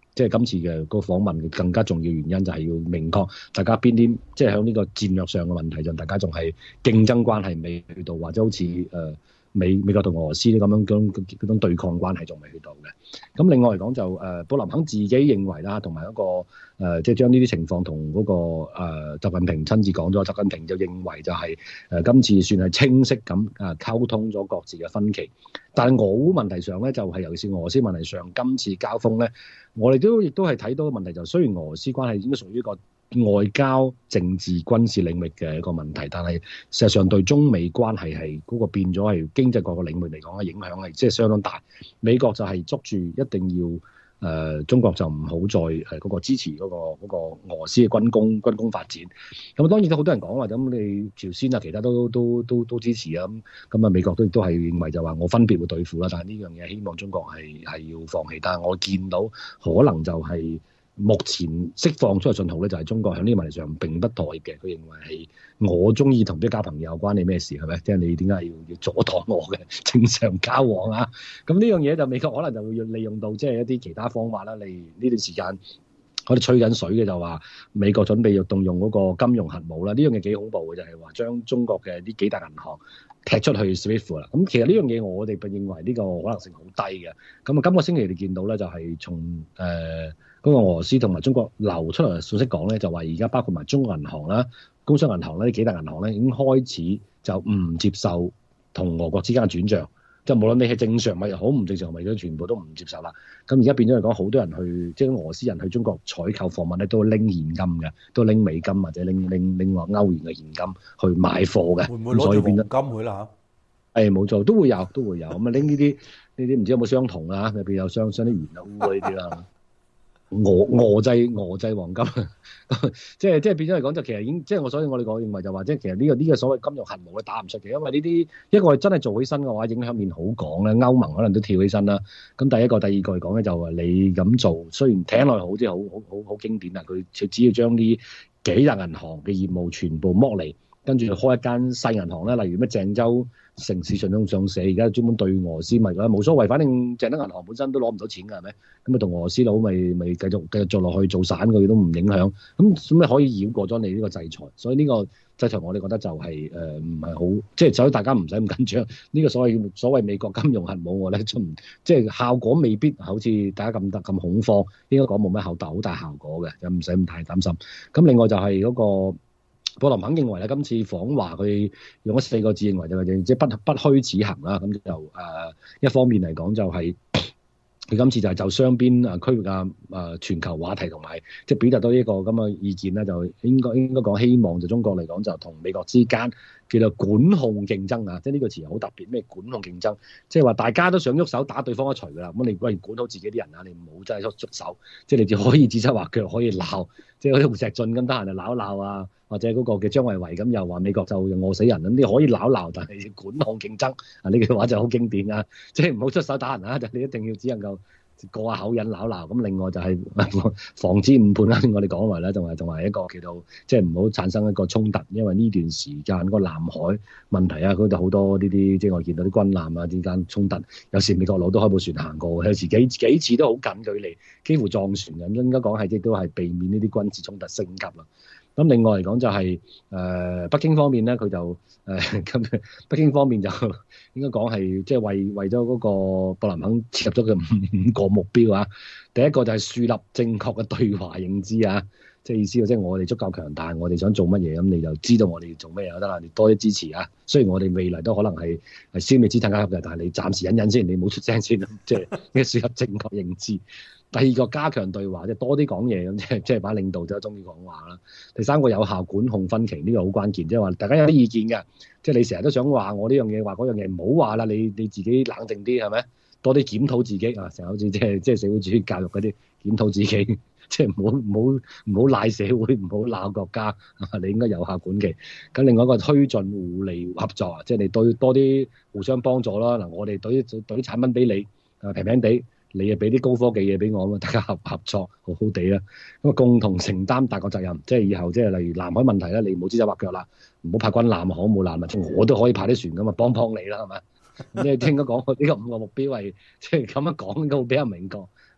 即係今次嘅個訪問更加重要原因就係要明確大家邊啲即係喺呢個戰略上嘅問題上，大家仲係競爭關係未去到，或者好似誒。呃美美國同俄羅斯呢咁樣嗰嗰種對抗關係仲未去到嘅。咁另外嚟講就誒、呃，布林肯自己認為啦，同埋一個誒、呃，即係將呢啲情況同嗰、那個誒、呃、習近平親自講咗，習近平就認為就係、是、誒、呃、今次算係清晰咁啊溝通咗各自嘅分歧。但係俄烏問題上咧，就係、是、尤其是俄羅斯問題上，今次交鋒咧，我哋都亦都係睇到個問題，就雖然俄羅斯關係應該屬於一個外交、政治、軍事領域嘅一個問題，但係事實上對中美關係係嗰個變咗係經濟各個領域嚟講嘅影響係即係相當大。美國就係捉住一定要誒、呃，中國就唔好再誒嗰個支持嗰、嗰個嗰、嗰個俄羅斯嘅軍工軍工發展。咁當然都好多人講話咁，你朝鮮啊，其他都都都都支持啊。咁咁啊，美國都亦都係認為就話我分別會對付啦。但係呢樣嘢希望中國係係要放棄。但係我見到可能就係、係。目前釋放出嘅信號咧，就係中國喺呢個問題上並不妥協嘅。佢認為係我中意同啲交朋友，關你咩事係咪？即係你點解要要阻擋我嘅正常交往啊？咁呢樣嘢就美國可能就會利用到即係一啲其他方法啦。例如呢段時間我哋吹緊水嘅就話美國準備要動用嗰個金融核武啦。呢樣嘢幾恐怖嘅，就係話將中國嘅呢幾大銀行踢出去 SWIFT 啦。咁其實呢樣嘢我哋認為呢個可能性好低嘅。咁啊，今個星期你見到咧就係從誒。呃嗰個俄羅斯同埋中國流出嚟嘅信息講咧，就話而家包括埋中國銀行啦、工商銀行啦，呢幾大銀行咧已經開始就唔接受同俄國之間嘅轉賬，即係無論你係正常咪又好，唔正常咪都全部都唔接受啦。咁而家變咗嚟講，好多人去即係俄羅斯人去中國採購貨物咧，都拎現金嘅，都拎美金或者拎拎拎話歐元嘅現金去買貨嘅。 會唔會攞住黃金去啦嚇？ 誒冇錯，都會有都會有咁啊！拎呢啲呢啲唔知有冇相同啊？入邊有相相啲鉛啊、鎢呢啲啦。俄俄製俄製黃金，即係即係變咗嚟講就其實已經即係我所以我哋講認為就話即係其實呢、這個呢、這個所謂金融核武咧打唔出嘅，因為呢啲一個係真係做起身嘅話影響面好廣咧，歐盟可能都跳起身啦。咁第一個第二個嚟講咧就話你咁做，雖然聽落去好似好好好好經典啊，佢只要將呢幾大銀行嘅業務全部剝離，跟住開一間細銀行咧，例如咩鄭州城市信用上社，而家專門對俄羅斯咪啦，冇所謂，反正鄭德銀行本身都攞唔到錢㗎，係咪？咁啊，同俄羅斯佬咪咪繼續繼續做落去做散佢都唔影響，咁咁咪可以繞過咗你呢個制裁。所以呢個制裁我哋覺得就係誒唔係好，即係所以大家唔使咁緊張。呢個所謂所謂美國金融核武我咧出唔即係效果未必好似大家咁得咁恐慌，應該講冇咩好大好大效果嘅，就唔使咁太擔心。咁另外就係嗰個。布林肯認為咧，今次訪華佢用咗四個字認為就係即係不不虛此行啦。咁就誒、呃、一方面嚟講就係、是、佢今次就係就雙邊啊區域啊誒、呃、全球話題同埋即係表達到呢個咁嘅意見咧，就應該應該講希望就中國嚟講就同美國之間叫做管控競爭啊，即係呢個詞好特別，咩管控競爭？即係話大家都想喐手打對方一錘㗎啦。咁你喂管好自己啲人啊，你唔好真係喐手，即係你只可以指手畫腳，可以鬧，即係好似胡錫進咁得閒就鬧一鬧啊。或者嗰個嘅張維維咁又話美國就餓死人咁，你可以鬧鬧，但係管控競爭啊！呢句話就好經典啊，即係唔好出手打人啊！就你一定要只能夠過下口癮鬧鬧。咁另外就係防止誤判啦，我哋講埋啦，同埋同埋一個叫做即係唔好產生一個衝突，因為呢段時間個南海問題啊，嗰度好多呢啲即係我見到啲軍艦啊之間衝突，有時美國佬都開部船行過，有時幾幾次都好近距離，幾乎撞船咁，應該講係亦都係避免呢啲軍事衝突升級啦。咁另外嚟講就係、是、誒、呃、北京方面咧，佢就誒咁、呃、北京方面就應該講係即係為為咗嗰個布林肯設入咗嘅五五個目標啊。第一個就係樹立正確嘅對華認知啊，即係意思即係我哋足夠強大，我哋想做乜嘢咁你就知道我哋做咩就得啦，你多啲支持啊。雖然我哋未來都可能係係消滅資產階級嘅，但係你暫時忍忍先，你冇出聲先，即係嘅樹立正確認知。第二個加強對話，即係多啲講嘢咁，即係即係把領導者中意講話啦。第三個有效管控分歧，呢個好關鍵，即係話大家有啲意見嘅，即係你成日都想話我呢樣嘢，話嗰樣嘢，唔好話啦，你你自己冷靜啲係咪？多啲檢討自己啊，成日好似即係即係社會主義教育嗰啲檢討自己，即係唔好唔好唔好賴社會，唔好鬧國家，你應該有效管理。咁另外一個推進互利合作啊，即係你對多啲互相幫助啦。嗱，我哋對啲對啲產品俾你啊平平地。你又俾啲高科技嘢俾我啊嘛，大家合合作好好地啦。咁啊，共同承擔大國責任，即係以後即係例如南海問題咧，你唔好指手畫腳啦，唔好派軍艦啊，航母艦啊，我都可以派啲船噶嘛，幫幫你啦，係咪？即係應該講呢個五個目標係即係咁樣講，應該會比較明確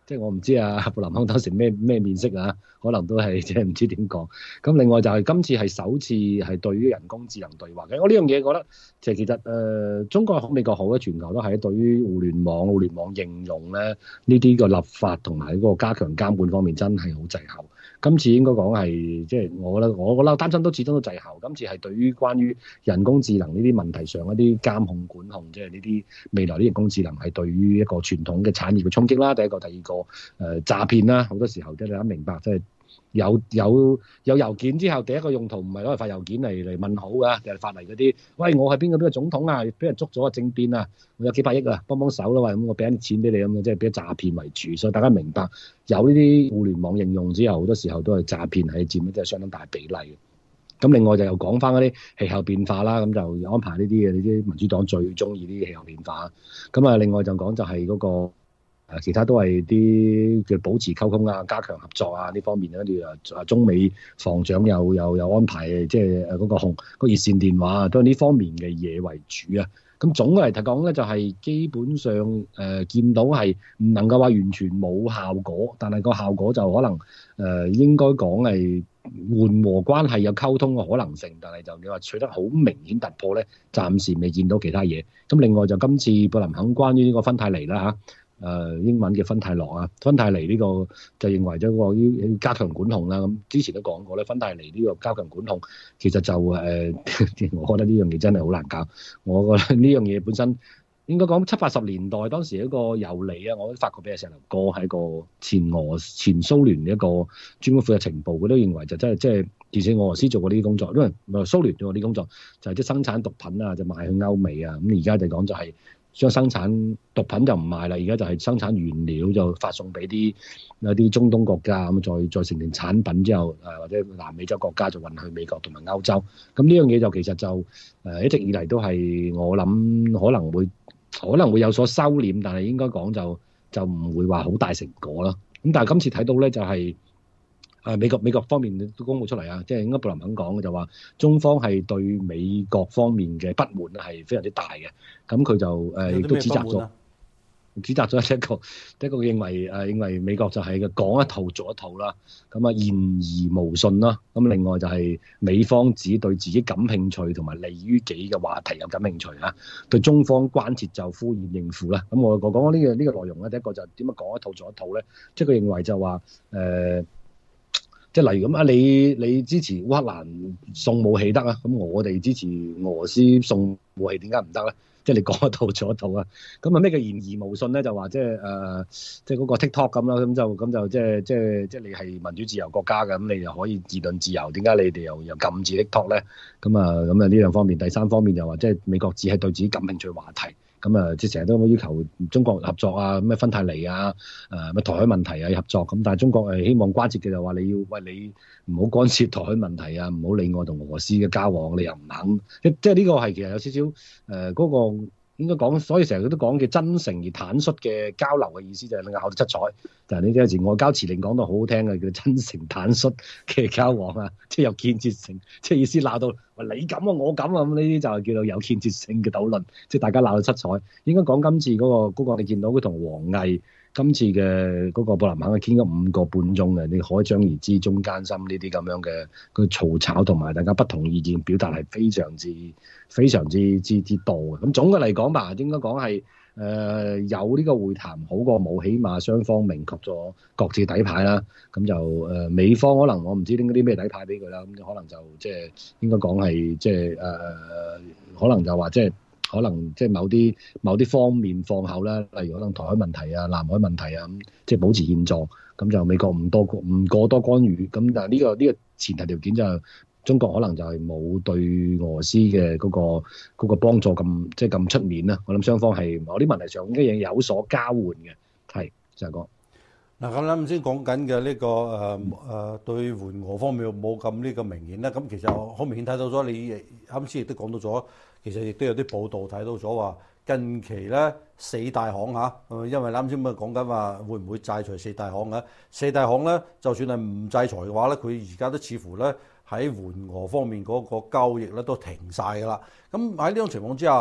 即係我唔知啊，布林肯當時咩咩面色啊，可能都係即係唔知點講。咁另外就係今次係首次係對於人工智能對話嘅。我呢樣嘢覺得即係其實誒、呃、中國好美國好咧，全球都係對於互聯網、互聯網應用咧呢啲個立法同埋嗰個加強監管方面真係好滯後。今次應該講係即係我覺得我覺得擔心都始終都滯後。今次係對於關於人工智能呢啲問題上一啲監控管控，即係呢啲未來啲人工智能係對於一個傳統嘅產業嘅衝擊啦。第一個，第二個誒、呃、詐騙啦，好多時候即係大家明白，即係有有有郵件之後，第一個用途唔係攞嚟發郵件嚟嚟問好㗎，定係發嚟嗰啲，喂，我係邊個邊個總統啊，俾人捉咗啊，政變啊，我有幾百億啊，幫幫手啦，喂，咁我俾啲錢俾你咁，即係俾詐騙為主，所以大家明白有呢啲互聯網應用之後，好多時候都係詐騙係佔即係相當大比例嘅。咁另外就又講翻嗰啲氣候變化啦，咁就安排呢啲嘅，呢啲民主黨最中意啲氣候變化。咁啊，另外就講就係嗰個誒，其他都係啲叫保持溝通啊、加強合作啊呢方面，跟住啊中美防長又又有安排，即係誒嗰個紅個熱線電話啊，都係呢方面嘅嘢為主啊。咁總嘅嚟講咧，就係基本上誒、呃、見到係唔能夠話完全冇效果，但係個效果就可能誒、呃、應該講係緩和關係有溝通嘅可能性，但係就你話取得好明顯突破咧，暫時未見到其他嘢。咁另外就今次布林肯關於呢個芬太尼啦嚇，誒、呃、英文嘅芬太諾啊，芬太尼呢個就認為咗個要加強管控啦。咁之前都講過咧，芬太尼呢個加強管控其實就誒、呃，我覺得呢樣嘢真係好難搞。我覺得呢樣嘢本身應該講七八十年代當時一個尤里啊，我都發過俾阿石頭哥，係一個前俄前蘇聯嘅一個專門負責情報，佢都認為就真係即係，而且俄羅斯做過呢啲工作，因為唔係蘇聯做過啲工作，就係即係生產毒品啊，就賣去歐美啊。咁而家就講就係將生產毒品就唔賣啦，而家就係生產原料就發送俾啲有啲中東國家，咁再再成成產品之後，誒或者南美洲國家就運去美國同埋歐洲。咁呢樣嘢就其實就誒一直以嚟都係我諗可能會。可能會有所收斂，但係應該講就就唔會話好大成果啦。咁但係今次睇到咧就係、是、誒、呃、美國美國方面都公佈出嚟啊，即係應該布林肯講嘅就話中方係對美國方面嘅不滿係非常之大嘅。咁佢就誒亦都指責咗。指責咗一個，一個認為誒、呃、認為美國就係講一套做一套啦，咁啊言而無信啦。咁另外就係美方只對自己感興趣同埋利於己嘅話題有感興趣啊，對中方關切就敷衍應付啦。咁我我講呢、呢個呢、呢個內容咧，第一個就點樣講一套做一套咧，即係佢認為就話誒、呃，即係例如咁啊，你你支持烏克蘭送武器得啊，咁我哋支持俄羅斯送武器點解唔得咧？即係你講一套做一套啊！咁啊咩叫言而無信咧？就話即係誒，即係嗰個 TikTok 咁啦，咁就咁就即係即係即係你係民主自由國家嘅，咁你又可以自論自由，點解你哋又又禁止 TikTok 咧？咁啊咁啊呢兩方面，第三方面就話即係美國只係對自己感興趣話題。咁啊，即係成日都要求中國合作啊，咩芬太尼啊，誒咩台海問題啊要合作。咁但係中國誒希望關切嘅就話你要喂，你唔好干涉台海問題啊，唔好理我同俄羅斯嘅交往，你又唔肯。即即係呢個係其實有少少誒嗰個應該講，所以成日都講嘅真誠而坦率嘅交流嘅意思就係你咬到七彩。就係呢啲有時外交辭令講到好好聽嘅，叫真誠坦率嘅交往啊，即係有建設性，即係意思鬧到話你咁啊我咁啊，咁呢啲就係叫做有建設性嘅討論，即係大家鬧到七彩。應該講今次嗰、嗰個嗰、嗰個你見到佢同王毅今次嘅嗰個布林肯係傾咗五個半鐘嘅，你可想而知中間心呢啲咁樣嘅佢嘈吵同埋大家不同意見表達係非常之非常之之之多嘅。咁總嘅嚟講吧，應該講係。誒、呃、有呢個會談好過冇，起碼雙方明確咗各自底牌啦。咁就誒、呃、美方可能我唔知拎啲咩底牌俾佢啦。咁可能就即係應該講係即係誒可能就話即係可能即係某啲某啲方面放口啦，例如可能台海問題啊、南海問題啊，咁即係保持現狀。咁就美國唔多唔過多干預。咁但係、呢、呢個呢、呢個前提條件就係、中國可能就係冇對俄羅斯嘅嗰、嗰個嗰、嗰個幫助咁即係咁出面啦。我諗雙方係某啲問題上應該有所交換嘅，係就係講嗱咁啱先講緊嘅呢個誒誒、呃、對援俄方面冇咁呢個明顯啦。咁其實好明顯睇到咗，你啱先亦都講到咗，其實亦都有啲報道睇到咗話近期咧四大行嚇，因為啱先咪講緊話會唔會制裁四大行嘅？四大行咧，就算係唔制裁嘅話咧，佢而家都似乎咧。喺援俄方面嗰個交易咧都停晒㗎啦。咁喺呢種情況之下，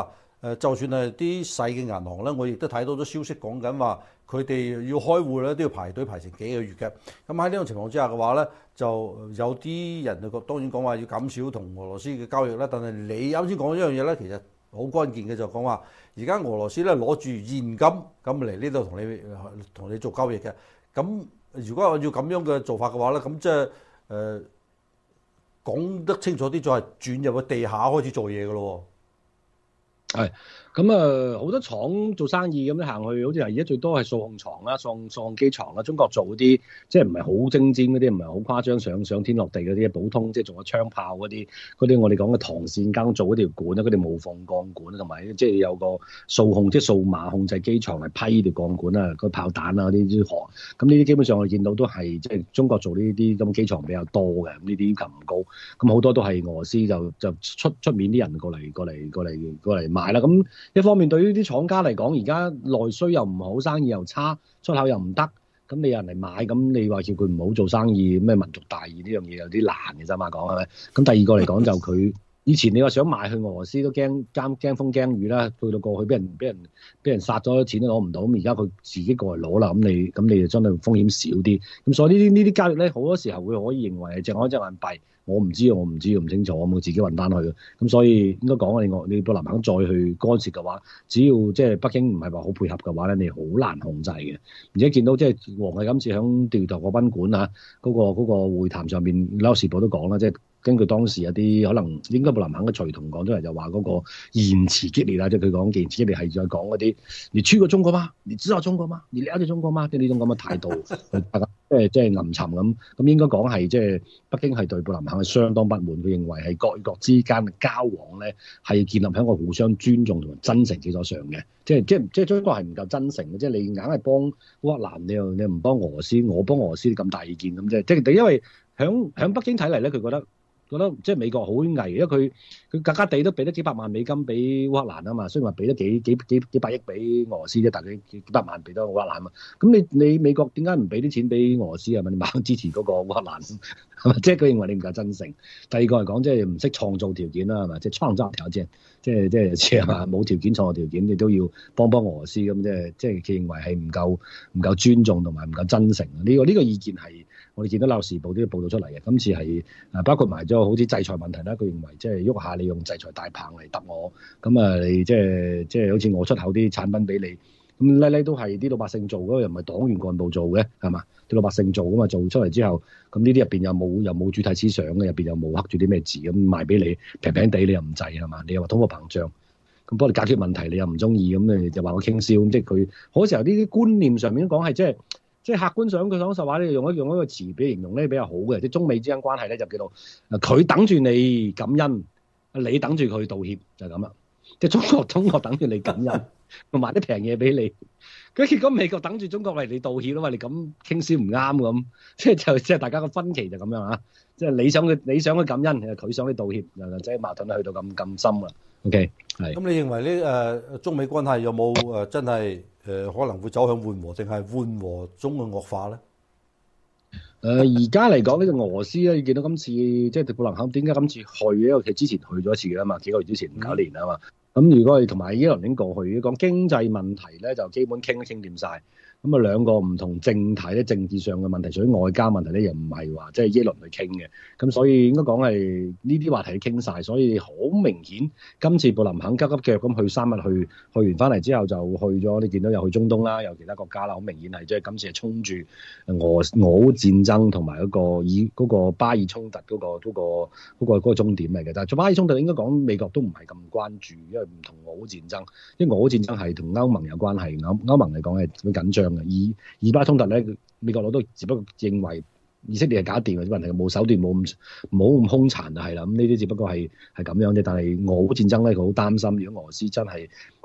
誒，就算係啲細嘅銀行咧，我亦都睇到咗消息講緊話，佢哋要開戶咧都要排隊排成幾個月嘅。咁喺呢種情況之下嘅話咧，就有啲人就覺當然講話要減少同俄羅斯嘅交易啦。但係你啱先講一樣嘢咧，其實好關鍵嘅就講話，而家俄羅斯咧攞住現金咁嚟呢度同你同你做交易嘅。咁如果按照咁樣嘅做法嘅話咧，咁即係誒講得清楚啲，就係轉入去地下開始做嘢嘅咯。 係咁啊，好多廠做生意咁樣行去，好似係而家最多係數控廠啦、數數控機廠啦。中國做嗰啲即係唔係好精尖嗰啲，唔係好誇張上上天落地嗰啲，普通即係做個槍炮嗰啲，嗰啲我哋講嘅膛線耕做嗰條管啦，嗰啲無縫鋼管同埋即係有個數控即係數碼控制機床嚟批條鋼管啊、個炮彈啊嗰啲啲行。咁呢啲基本上我哋見到都係即係中國做呢啲咁機床比較多嘅，咁呢啲要求唔高。咁好多都係俄羅斯就就出出面啲人過嚟過嚟過嚟過嚟買啦。咁一方面對於啲廠家嚟講，而家內需又唔好，生意又差，出口又唔得，咁你有人嚟買，咁你話叫佢唔好做生意，咩民族大義呢樣嘢有啲難嘅啫嘛，講係咪？咁第二個嚟講就佢以前你話想賣去俄羅斯都驚驚驚風驚雨啦，去到過去俾人俾人俾人殺咗錢都攞唔到，咁而家佢自己過嚟攞啦，咁你咁你就真係風險少啲。咁所以呢啲呢啲交易咧，好多時候會可以認為係隻眼隻眼閉。我唔知啊，我唔知，唔清楚，我冇自己運單去嘅。咁所以應該講你我你布林肯再去干涉嘅話，只要即係北京唔係話好配合嘅話咧，你好難控制嘅。而且見到即係王毅今次響調頭個賓館啊，嗰、嗰個嗰、嗰個會談上面，《紐約時報》都講啦，即係根據當時一啲可能應該布林肯嘅隨同講出嚟，就話嗰個言辭激烈啦，即係佢講言辭激烈係再講嗰啲，你去過中國嗎？你知道中國嗎？你了解中國嗎？即係呢種咁嘅態度，大家即係即係吟沉咁。咁應該講係即係北京係對布林肯係相當不滿，佢認為係國與國之間嘅交往咧係建立喺一個互相尊重同埋真誠基礎上嘅，即係即係即係中國係唔夠真誠嘅，即係你硬係幫烏克蘭，你又你唔幫俄羅斯，我幫俄羅斯咁大意見咁啫，即係因為響響北京睇嚟咧，佢覺得。覺得即係美國好危，因為佢佢格格地都俾得幾百萬美金俾烏克蘭啊嘛，雖然話俾得幾幾幾幾百億俾俄羅斯啫，但係佢幾百萬俾到烏克蘭啊嘛。咁你你美國點解唔俾啲錢俾俄羅斯啊？咪你猛支持嗰個烏克蘭係嘛？即係佢認為你唔夠真誠。第二個嚟講，即係唔識創造條件啦，係嘛？即係創造條件，即係即係即係話冇條件創造條件，你都要幫幫俄羅斯咁，即係即係佢認為係唔夠唔夠尊重同埋唔夠真誠啊！呢個呢個意見係。我哋見到《紐約時報》都要報道出嚟嘅，今次係誒包括埋咗好似制裁問題啦。佢認為即係喐下你用制裁大棒嚟揼我，咁啊你即係即係好似我出口啲產品俾你，咁咧咧都係啲老百姓做嗰個，又唔係黨員幹部做嘅，係嘛？啲老百姓做㗎嘛，做出嚟之後，咁呢啲入邊又冇又冇主體思想嘅，入邊又冇刻住啲咩字咁賣俾你，平平地你又唔制係嘛？你又話通貨膨脹，咁幫你解決問題你又唔中意，咁你就話我傾銷，咁即係佢好時候呢啲觀念上面講係即係。即係客觀上佢講實話咧，用一用一個詞俾形容咧比較好嘅，即係中美之間關係咧就叫做佢等住你感恩，你等住佢道歉就係咁啦。即係中國中國等住你感恩，同埋啲平嘢俾你。咁結果美國等住中國嚟你道歉啊嘛，你咁傾銷唔啱咁，即係就即係大家個分歧就咁樣啊。即係你想佢你想佢感恩，佢想你道歉，即係矛盾去到咁咁深啦。OK， 係。咁你認為呢誒中美關係有冇誒真係誒可能會走向緩和，定係緩和中嘅惡化咧？ 誒而家嚟講呢個俄羅斯咧，你見到今次即係布林肯點解今次去？因為佢之前去咗一次㗎嘛，幾個月之前五九年啊嘛。咁、嗯、如果係同埋耶倫已經過去，講經濟問題咧，就基本傾都傾掂晒。咁啊兩個唔同政體咧，政治上嘅問題，屬於外交問題咧，又唔係話即係耶倫去傾嘅。咁所以應該講係呢啲話題傾晒，所以好明顯今次布林肯急急腳咁去三日去，去完翻嚟之後就去咗，你見到又去中東啦，有其他國家啦，好明顯係即係今次係衝住俄俄烏戰爭同埋嗰個以嗰個巴以衝突嗰個嗰個嗰個嗰個終點嚟嘅。但係做巴以衝突應該講美國都唔係咁關注，因為唔同俄烏戰爭，因為俄烏戰爭係同歐盟有關係，歐歐盟嚟講係會緊張。以以巴衝突咧，美國佬都只不過認為以色列係搞掂嘅，啲問題冇手段，冇咁冇咁兇殘就係啦。咁呢啲只不過係係咁樣啫。但係俄烏戰爭咧，佢好擔心，如果俄羅斯真係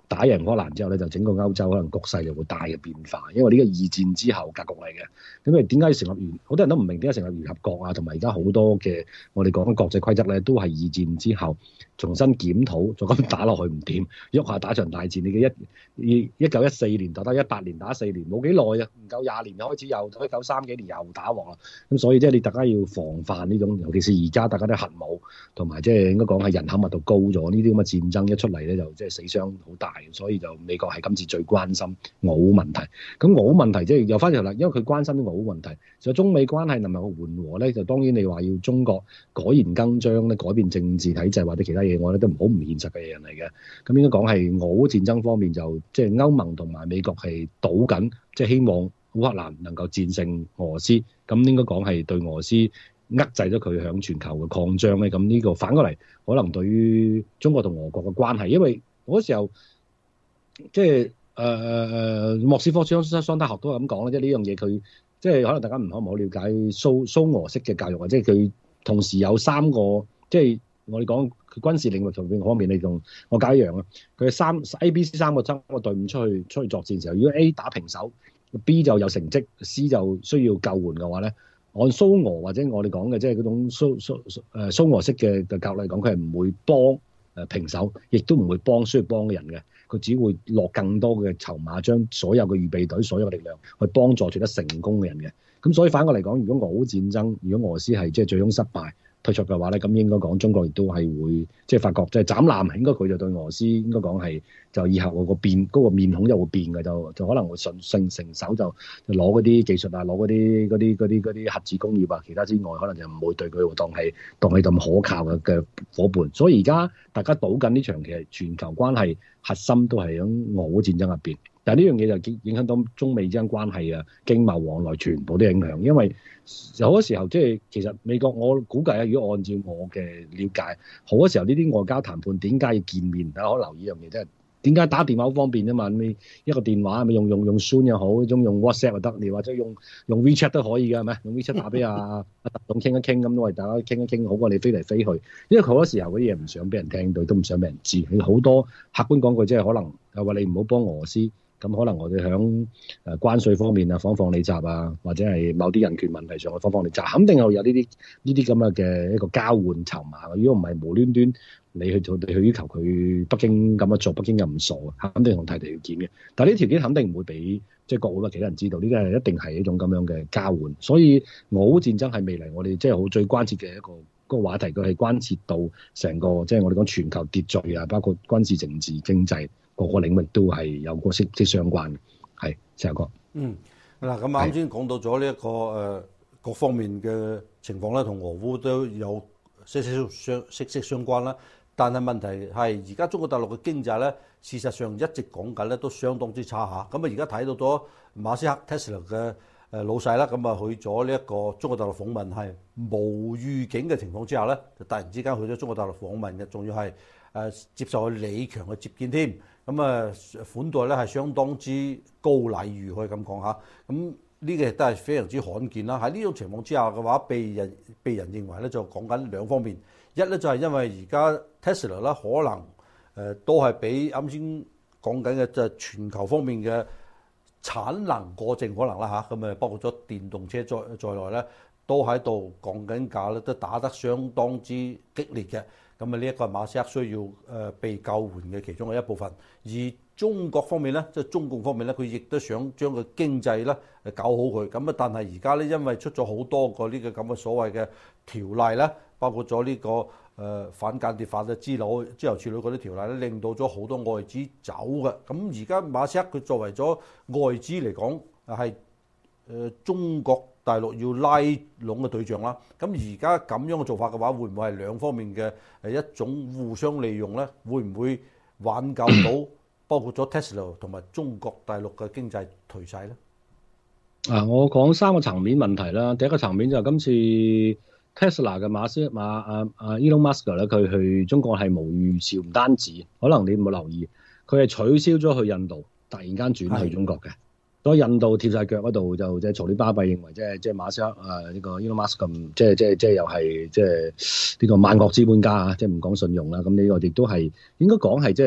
打贏波蘭之後咧，就整個歐洲可能局勢就會大嘅變化，因為呢個二戰之後格局嚟嘅。咁誒點解要成立聯？好多人都唔明點解成立聯合國啊，同埋而家好多嘅我哋講嘅國際規則咧，都係二戰之後重新檢討，再咁打落去唔掂，喐下打場大戰。你嘅一一九一四年打到一八年打四年，冇幾耐啊，唔夠廿年就開始又一九三幾年又打鑊啦。咁所以即係你大家要防範呢種，尤其是而家大家都核武，同埋即係應該講係人口密度高咗，呢啲咁嘅戰爭一出嚟咧，就即係死傷好大。所以就美國係今次最關心俄烏問題。咁俄烏問題即係又翻轉頭啦，因為佢關心啲俄烏問題，就中美關係能唔能夠緩和咧，就當然你話要中國改弦更張咧，改變政治體制或者其他嘢，我覺得都唔好唔現實嘅人嚟嘅。咁應該講係俄烏戰爭方面就即係歐盟同埋美國係賭緊，即係希望烏克蘭能夠戰勝俄羅斯。咁應該講係對俄羅斯遏制咗佢響全球嘅擴張咧。咁呢個反過嚟可能對於中國同俄國嘅關係，因為嗰時候即係誒誒莫斯科雙雙德學都係咁講啦，即係呢樣嘢佢即係可能大家唔可唔好了解蘇蘇俄式嘅教育，或者佢同時有三個即係我哋講佢軍事領域同邊方面，你同我解一樣啊。佢三 A、B、C 三個爭個隊伍出去出去作戰時候，如果 A 打平手 ，B 就有成績 ，C 就需要救援嘅話咧，按蘇俄或者我哋講嘅即係嗰種蘇蘇誒蘇俄式嘅嘅教育嚟講，佢係唔會幫誒平手，亦都唔會幫需要幫嘅人嘅。佢只會落更多嘅籌碼，將所有嘅預備隊、所有嘅力量去幫助取得成功嘅人嘅。咁所以反過嚟講，如果俄烏戰爭，如果俄羅斯係即係最終失敗退出嘅話咧，咁應該講中國亦都係會即係發覺即係斬纜，應該佢就對俄羅斯應該講係就以後嗰個變嗰個面孔就會變嘅，就就可能會順順成手就就攞嗰啲技術啊，攞嗰啲嗰啲嗰啲嗰啲核子工業啊，其他之外，可能就唔會對佢當係當係咁可靠嘅嘅夥伴。所以而家大家賭緊呢場其實全球關係核心都係喺俄烏戰爭入邊。但係呢樣嘢就影響到中美之間關係啊、經貿往來全部都影響，因為好多時候即係其實美國我估計啊，如果按照我嘅了解，好多時候呢啲外交談判點解要見面？大家可以留意一樣嘢，即係點解打電話好方便啫嘛？你一個電話咪用用用 Zoom 又好，種用 WhatsApp 又得，你或者用用 WeChat 都可以嘅，係咪？用 WeChat 打俾阿阿特總傾一傾咁，為大家傾一傾好過你飛嚟飛去，因為好多時候嗰啲嘢唔想俾人聽到，都唔想俾人知。好多客觀講句，即係可能又話你唔好幫俄羅斯。咁可能我哋喺誒關稅方面啊，放放你閘啊，或者係某啲人權問題上去放放你閘，肯定係有呢啲呢啲咁嘅嘅一個交換籌碼。如果唔係無端端你去做，你去要求佢北京咁樣做，北京又唔傻，肯定同提條件嘅。但係呢啲條件肯定唔會俾即係國會或其他人知道，呢個係一定係一種咁樣嘅交換。所以俄烏戰爭係未來我哋即係好最關切嘅一個個話題，佢係關切到成個即係我哋講全球秩序啊，包括軍事、政治、經濟。個個領域都係有個息息相關嘅，係石哥。 嗯，嗱咁啱先講到咗呢一個誒、呃、各方面嘅情況咧，同俄烏都有息息相息息相關啦。但係問題係而家中國大陸嘅經濟咧，事實上一直講緊咧都相當之差嚇。咁啊而家睇到咗馬斯克 Tesla 嘅誒老細啦，咁啊去咗呢一個中國大陸訪問，係無預警嘅情況之下咧，就突然之間去咗中國大陸訪問嘅，仲要係誒接受李強嘅接見添。咁啊款待咧係相當之高禮遇，可以咁講嚇。咁呢個亦都係非常之罕見啦。喺呢種情況之下嘅話，被人被人認為咧就講緊兩方面。一咧就係因為而家 Tesla 咧可能誒都係比啱先講緊嘅就係全球方面嘅產能過剩可能啦嚇。咁誒包括咗電動車在在內咧，都喺度降緊價咧，都打得相當之激烈嘅。咁啊，呢一個係馬斯克需要誒被救援嘅其中嘅一部分。而中國方面咧，即係中共方面咧，佢亦都想將個經濟咧誒搞好佢。咁啊，但係而家咧，因為出咗好多個呢個咁嘅所謂嘅條例咧，包括咗呢個誒反間諜法嘅之類之後處理嗰啲條例咧，令到咗好多外資走嘅。咁而家馬斯克佢作為咗外資嚟講，係誒中國大陸要拉攏嘅對象啦，咁而家咁樣嘅做法嘅話，會唔會係兩方面嘅誒一種互相利用咧？會唔會挽救到包括咗 Tesla 同埋中國大陸嘅經濟頹勢咧？ 啊，我講三個層面問題啦。第一個層面就係今次 Tesla 嘅馬斯馬啊啊 Elon Musk 咧，佢去中國係無預兆，唔單止，可能你冇留意，佢係取消咗去印度，突然間轉去中國嘅。所以印度貼晒腳嗰度就即係嘈啲巴閉，認為即係即係馬斯克啊呢個 Elon Musk 咁，即係即係即係又係即係呢個萬惡資本家啊，即係唔講信用啦。咁呢個亦都係應該講係即係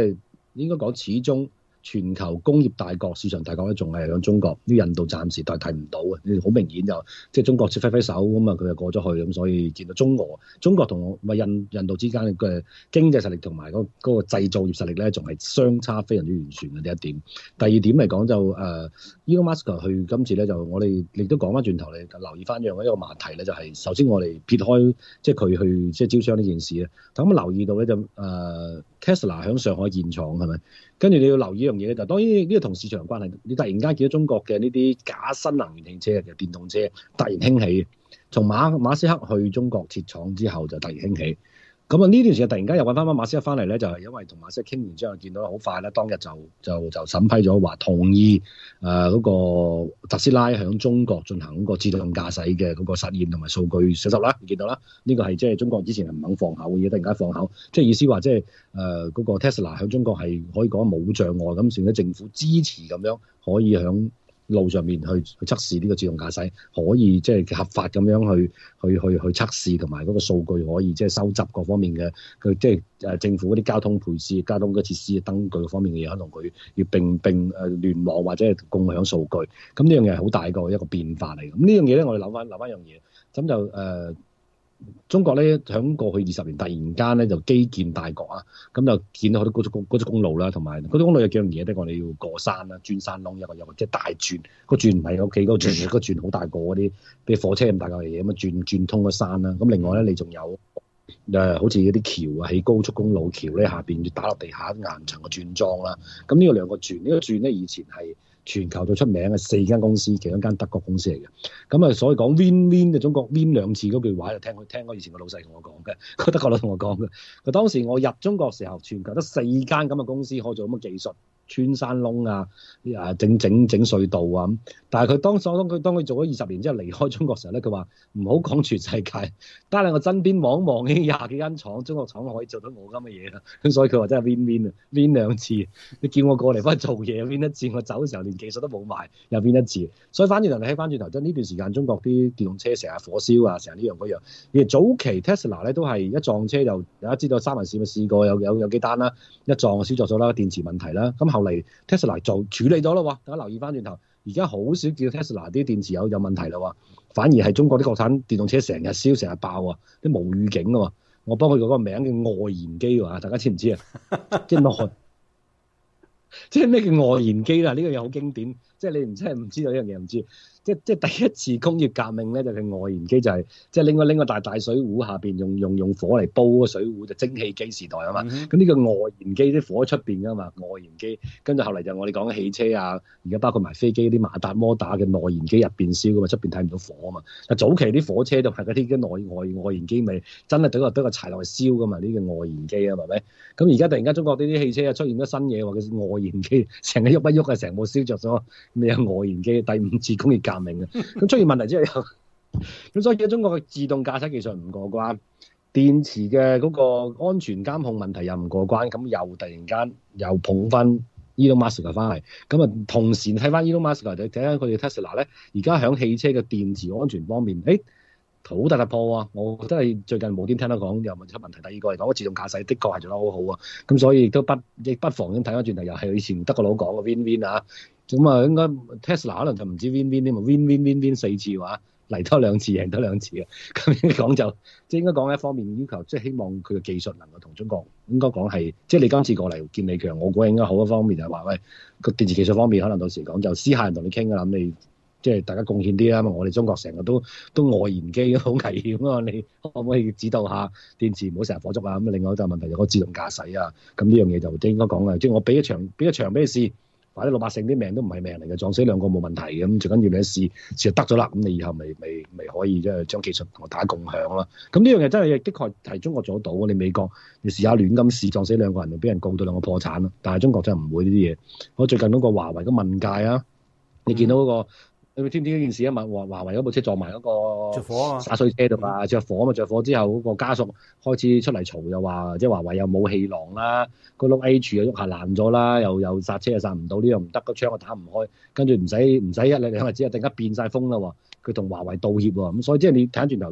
應該講始終全球工業大國、市場大國咧，仲係響中國。啲印度暫時代替唔到嘅，好明顯就即係中國揮揮手咁啊，佢就過咗去咁，所以見到中俄、中國同咪印印度之間嘅經濟實力同埋嗰嗰個製造業實力咧，仲係相差非常之完全嘅呢一點。第二點嚟講就誒、呃、Elon Musk 去今次咧就我哋亦都講翻轉頭嚟留意翻一樣一個話題咧，就係、是、首先我哋撇開即係佢去即係招商呢件事咧，咁留意到咧就誒、呃、Tesla 喺上海建廠係咪？跟住你要留意一樣嘢咧，就當然呢個同市場有關係。你突然間見到中國嘅呢啲假新能源汽車嘅電動車突然興起，從馬馬斯克去中國設廠之後就突然興起。咁啊呢段時間突然間又揾翻翻馬斯克翻嚟咧，就係、是、因為同馬斯克傾完之後，見到好快咧，當日就就就審批咗話同意誒嗰、呃那個特斯拉喺中國進行嗰個自動駕駛嘅嗰個實驗同埋數據收集啦，你見到啦，呢、這個係即係中國之前係唔肯放口嘅嘢，突然間放口，即係意思話即係誒嗰個 Tesla 喺中國係可以講冇障礙咁，算咗政府支持咁樣可以響路上面去去測試呢個自動駕駛，可以即係合法咁樣去去去去測試，同埋嗰個數據可以即係收集各方面嘅佢即係誒政府嗰啲交通配施、交通嘅設施、燈具方面嘅嘢，可能佢要並並誒聯網或者係共享數據。咁呢樣嘢係好大個一個變化嚟。咁呢樣嘢咧，我哋諗翻諗翻一樣嘢，咁就誒。呃中國咧喺過去二十年突然間咧就基建大國啊，咁就建到好多高速公高速公路啦，同埋高速公路有幾樣嘢咧，我哋要過山啦、鑽山窿，一個有個即係大鑽，個鑽唔係屋企嗰個鑽，個鑽好大個嗰啲，啲火車咁大嚿嘢咁啊鑽鑽通個山啦。咁另外咧，你仲有誒、呃、好似嗰啲橋啊，喺高速公路橋咧下邊要打落地下岩層嘅鑽樁啦。咁呢個兩個鑽，呢、呢個鑽咧以前係全球最出名嘅四間公司，其中一間德國公司嚟嘅。咁啊，所以講 win win 嘅中國 win 兩次嗰句話，就聽佢聽過以前個老細同我講嘅，個德國佬同我講嘅。佢當時我入中國時候，全球得四間咁嘅公司可以做咁嘅技術，穿山窿啊，啊整整整隧道啊咁。但係佢當所當佢當佢做咗二十年之後離開中國時候咧，佢話唔好講全世界，單係我身邊望一望已經廿幾間廠，中國廠可以做到我咁嘅嘢啦。咁所以佢話真係 win win 啊 win 兩次。你叫我過嚟翻去做嘢 win 一次，我走嘅時候連技術都冇埋又 win一次。所以翻轉頭你睇翻轉頭，即係呢段時間中國啲電動車成日火燒啊，成日呢樣嗰樣。而早期 Tesla 咧都係一撞車就大家知道三藩市咪試過有有有幾單啦，一撞就燒着咗啦，電池問題啦。咁後嚟 Tesla 就處理咗啦喎，大家留意翻轉頭。而家好少見到 Tesla 啲電池有有問題啦喎，反而係中國啲國產電動車成日燒成日爆啊，啲無預警啊嘛。我幫佢嗰個名叫外燃機喎，大家知唔知啊？即係內，即係咩叫外燃機啦？呢、這個嘢好經典，即係你唔真係唔知道呢樣嘢唔知。即即係第一次工業革命咧，就係外燃機，就係即係拎個拎個大大水壺下邊用用用火嚟煲個水壺，就蒸汽機時代啊嘛。咁呢、mm hmm. 個外燃機啲火喺出邊噶嘛，外燃機。跟住後嚟就我哋講嘅汽車啊，而家包括埋飛機啲馬達摩打嘅內燃機入邊燒噶嘛，出邊睇唔到火啊嘛。但早期啲火車就係嗰啲嘅內外外燃機，咪真係懟個懟個柴落去燒噶嘛，呢個外燃機啊，係咪？咁而家突然間中國呢啲汽車啊出現咗新嘢喎，叫外燃機，成日喐一喐啊，成部燒着咗，咪有外燃機第五次工業革命啊！咁出現問題之後又咁，所以中國嘅自動駕駛技術唔過關，電池嘅嗰個安全監控問題又唔過關，咁又突然間又捧翻 Elon Musk 翻嚟，咁啊同時睇翻 Elon Musk 睇睇下佢哋 Tesla 咧，而家喺汽車嘅電池安全方面，誒好大突破啊！我覺得係最近無端聽得講有冇出問題。第二個嚟講，個自動駕駛的確係做得好好啊，咁所以亦都不亦不妨咁睇翻轉頭，又係以前德國佬講嘅 win win 啊。咁啊，應該 Tesla 可能就唔知 win win 添嘛 ，win win win win 四次話嚟多兩次，贏多兩次嘅。咁講就即係應該講一方面要求，即係希望佢嘅技術能夠同中國應該講係，即係你今次過嚟見李強，我估應該好一方面就係話喂個電池技術方面，可能到時講就私下人同你傾啊，咁你即係大家貢獻啲啦。我哋中國成日都都外燃機好危險啊，你可唔可以指導下電池唔好成日火燭啊？咁另外一個問題就個自動駕駛啊，咁呢樣嘢就應該講啊，即係我俾一場俾一場俾你試。或者老百姓啲命都唔係命嚟嘅，撞死兩個冇問題嘅，咁最緊要你一試，試就得咗啦。咁你以後咪咪咪可以即係將技術同大家共享咯。咁呢樣嘢真係的確係中國做得到。你美國你試下亂咁試，撞死兩個人，就俾人告到兩個破產咯。但係中國真係唔會呢啲嘢。我最近嗰個華為嘅問界啊，你見到嗰、嗰個。你知唔知呢件事啊？華華為嗰部車撞埋嗰個灑水車度啊，着火啊嘛，着火之後嗰個家屬開始出嚟嘈，又話即係華為又冇氣囊啦，個轆 H 又喐下爛咗啦，又又剎車又剎唔到，呢樣唔得，個窗又打唔開，跟住唔使唔使一兩日之後突然間變晒風啦喎，佢同華為道歉喎，咁所以即係你睇翻轉頭，即係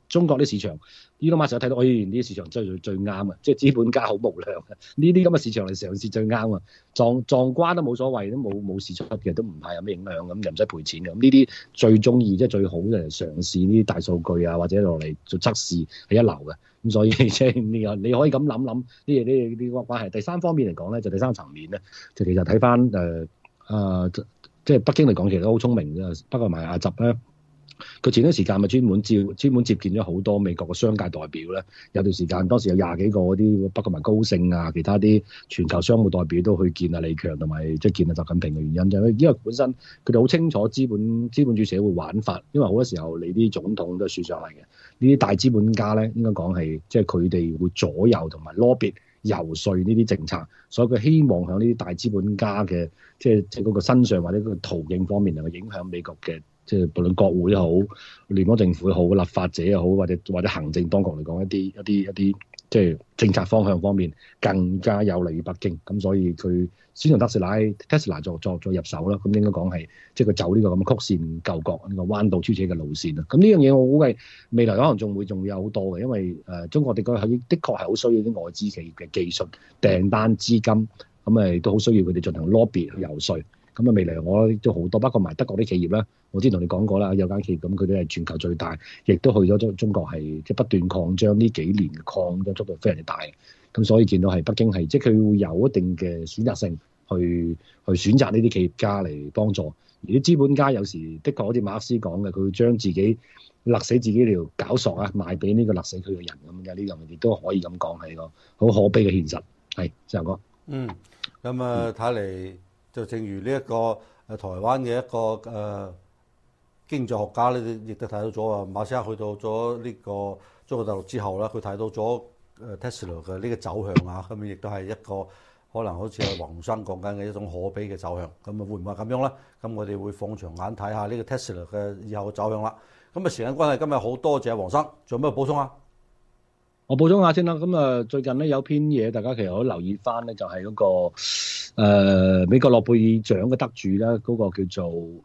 中國啲市場，呢個馬上睇到，哎，呢啲市場真係最最啱啊！即係資本家好無良嘅，呢啲咁嘅市場嚟嘗試最啱啊！撞撞瓜都冇所謂，都冇冇事出嘅，都唔怕有咩影響咁，又唔使賠錢嘅。咁呢啲最中意即係最好嘅嘗試呢啲大數據啊，或者落嚟做測試係一流嘅。咁所以即係呢個你可以咁諗諗呢嘢呢呢個關係。第三方面嚟講咧，就第三個層面咧，就其實睇翻誒誒，即係北京嚟講其實都好聰明嘅，包括埋阿習咧。佢前段時間咪專門召專門接見咗好多美國嘅商界代表咧，有段時間當時有廿幾個嗰啲，包括埋高盛啊，其他啲全球商務代表都去見阿李強同埋即係見阿習近平嘅原因就係因為本身佢哋好清楚資本資本主義社會玩法，因為好多時候你啲總統都係選上嚟嘅，呢啲大資本家咧應該講係即係佢哋會左右同埋 lobby 遊說呢啲政策，所以佢希望喺呢啲大資本家嘅即係即係嗰個身上或者嗰個途徑方面能夠影響美國嘅。即係無論國會好、聯邦政府好、立法者又好，或者或者行政當局嚟講，一啲一啲一啲即係政策方向方面更加有利於北京。咁所以佢先從特斯拉 Tesla 作作作入手啦。咁應該講係即係佢走呢個咁嘅曲線救國呢個彎道超車嘅路線啦。咁呢樣嘢我估計未來可能仲會仲會有好多嘅，因為誒、呃、中國的確係的確係好需要啲外資企業嘅技術、訂單、資金，咁誒都好需要佢哋進行 lobby 去遊說。咁啊，未來我都好多，包括埋德國啲企業啦。我之前同你講過啦，有間企業咁，佢哋係全球最大，亦都去咗中中國係即係不斷擴張，呢幾年嘅擴張速度非常之大。咁所以見到係北京係即係佢會有一定嘅選擇性去去選擇呢啲企業家嚟幫助。而啲資本家有時的確好似馬克思講嘅，佢會將自己勒死自己條絞索啊，賣俾呢個勒死佢嘅人咁嘅。呢樣亦都可以咁講係個好可悲嘅現實。係，石哥。 嗯，咁啊睇嚟。就正如呢一個誒台灣嘅一個誒、呃、經濟學家咧，亦都睇到咗啊。馬斯克去到咗呢個中國大陸之後啦，佢睇到咗誒 Tesla 嘅呢個走向啊，咁亦都係一個可能好似係黃生講緊嘅一種可悲嘅走向。咁啊會唔會咁樣咧？咁我哋會放長眼睇下呢個 Tesla 嘅以後嘅走向啦。咁啊時間關係，今日好多謝黃生，仲有咩補充啊？ 我補充下先啦，咁啊最近咧有篇嘢，大家其實可以留意翻咧，就係嗰個誒美國諾貝爾獎嘅得主咧，嗰個叫做誒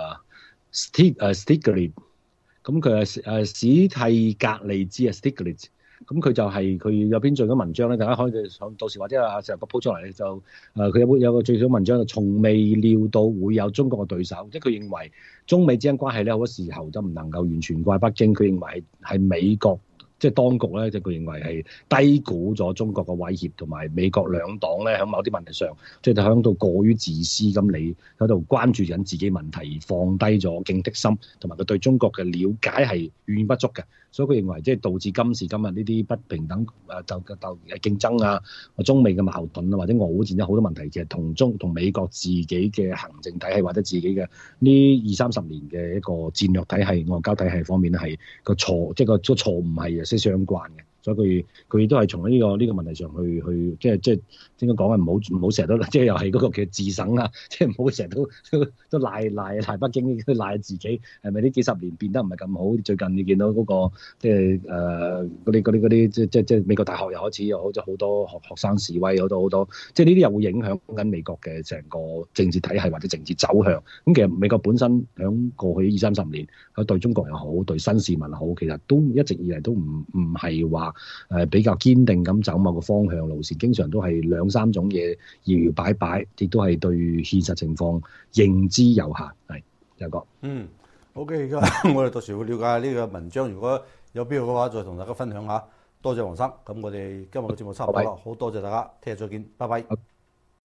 St 誒 Stiglitz，咁佢係誒史蒂格利茲啊 Stiglitz，咁佢就係佢有篇最緊文章咧，大家可以上到時或者阿石個 po 出嚟咧，就誒佢有有個最早文章就從未料到會有中國嘅對手，即係佢認為中美之間關係咧好多時候都唔能夠完全怪北京，佢認為係係美國。即係當局咧，就佢認為係低估咗中國嘅威脅，同埋美國兩黨咧喺某啲問題上，即係響度過於自私咁，你喺度關注緊自己問題，而放低咗警惕心，同埋佢對中國嘅了解係遠遠不足嘅。所以佢認為即係導致今時今日呢啲不平等誒鬥鬥誒競爭啊，中美嘅矛盾啊，或者俄烏戰爭好多問題，其實同中同美國自己嘅行政體系或者自己嘅呢二三十年嘅一個戰略體系、外交體系方面咧，係個錯，即係個個錯誤係息息相關嘅。所以佢佢都係從呢個呢個問題上去去即係即係應該講係唔好唔好成日都即係又係嗰個叫自省啊，即係唔好成日都都都賴賴賴北京，都賴自己係咪呢幾十年變得唔係咁好？最近你見到嗰個即係誒嗰啲嗰啲嗰啲即即即美國大學又開始有好咗好多學學生示威，好多好多即係呢啲又會影響緊美國嘅成個政治體系或者政治走向。咁其實美國本身響過去二三十年，佢對中國又好，對新市民好，其實都一直以嚟都唔唔係話。誒比較堅定咁走某個方向路線，經常都係兩三種嘢搖搖擺擺，亦都係對現實情況認知有限。係有個嗯 OK， 我哋到時會了解下呢個文章，如果有必要嘅話，再同大家分享下。多謝黃生，咁我哋今日嘅節目差唔多啦，好多謝大家，聽日再見，拜拜。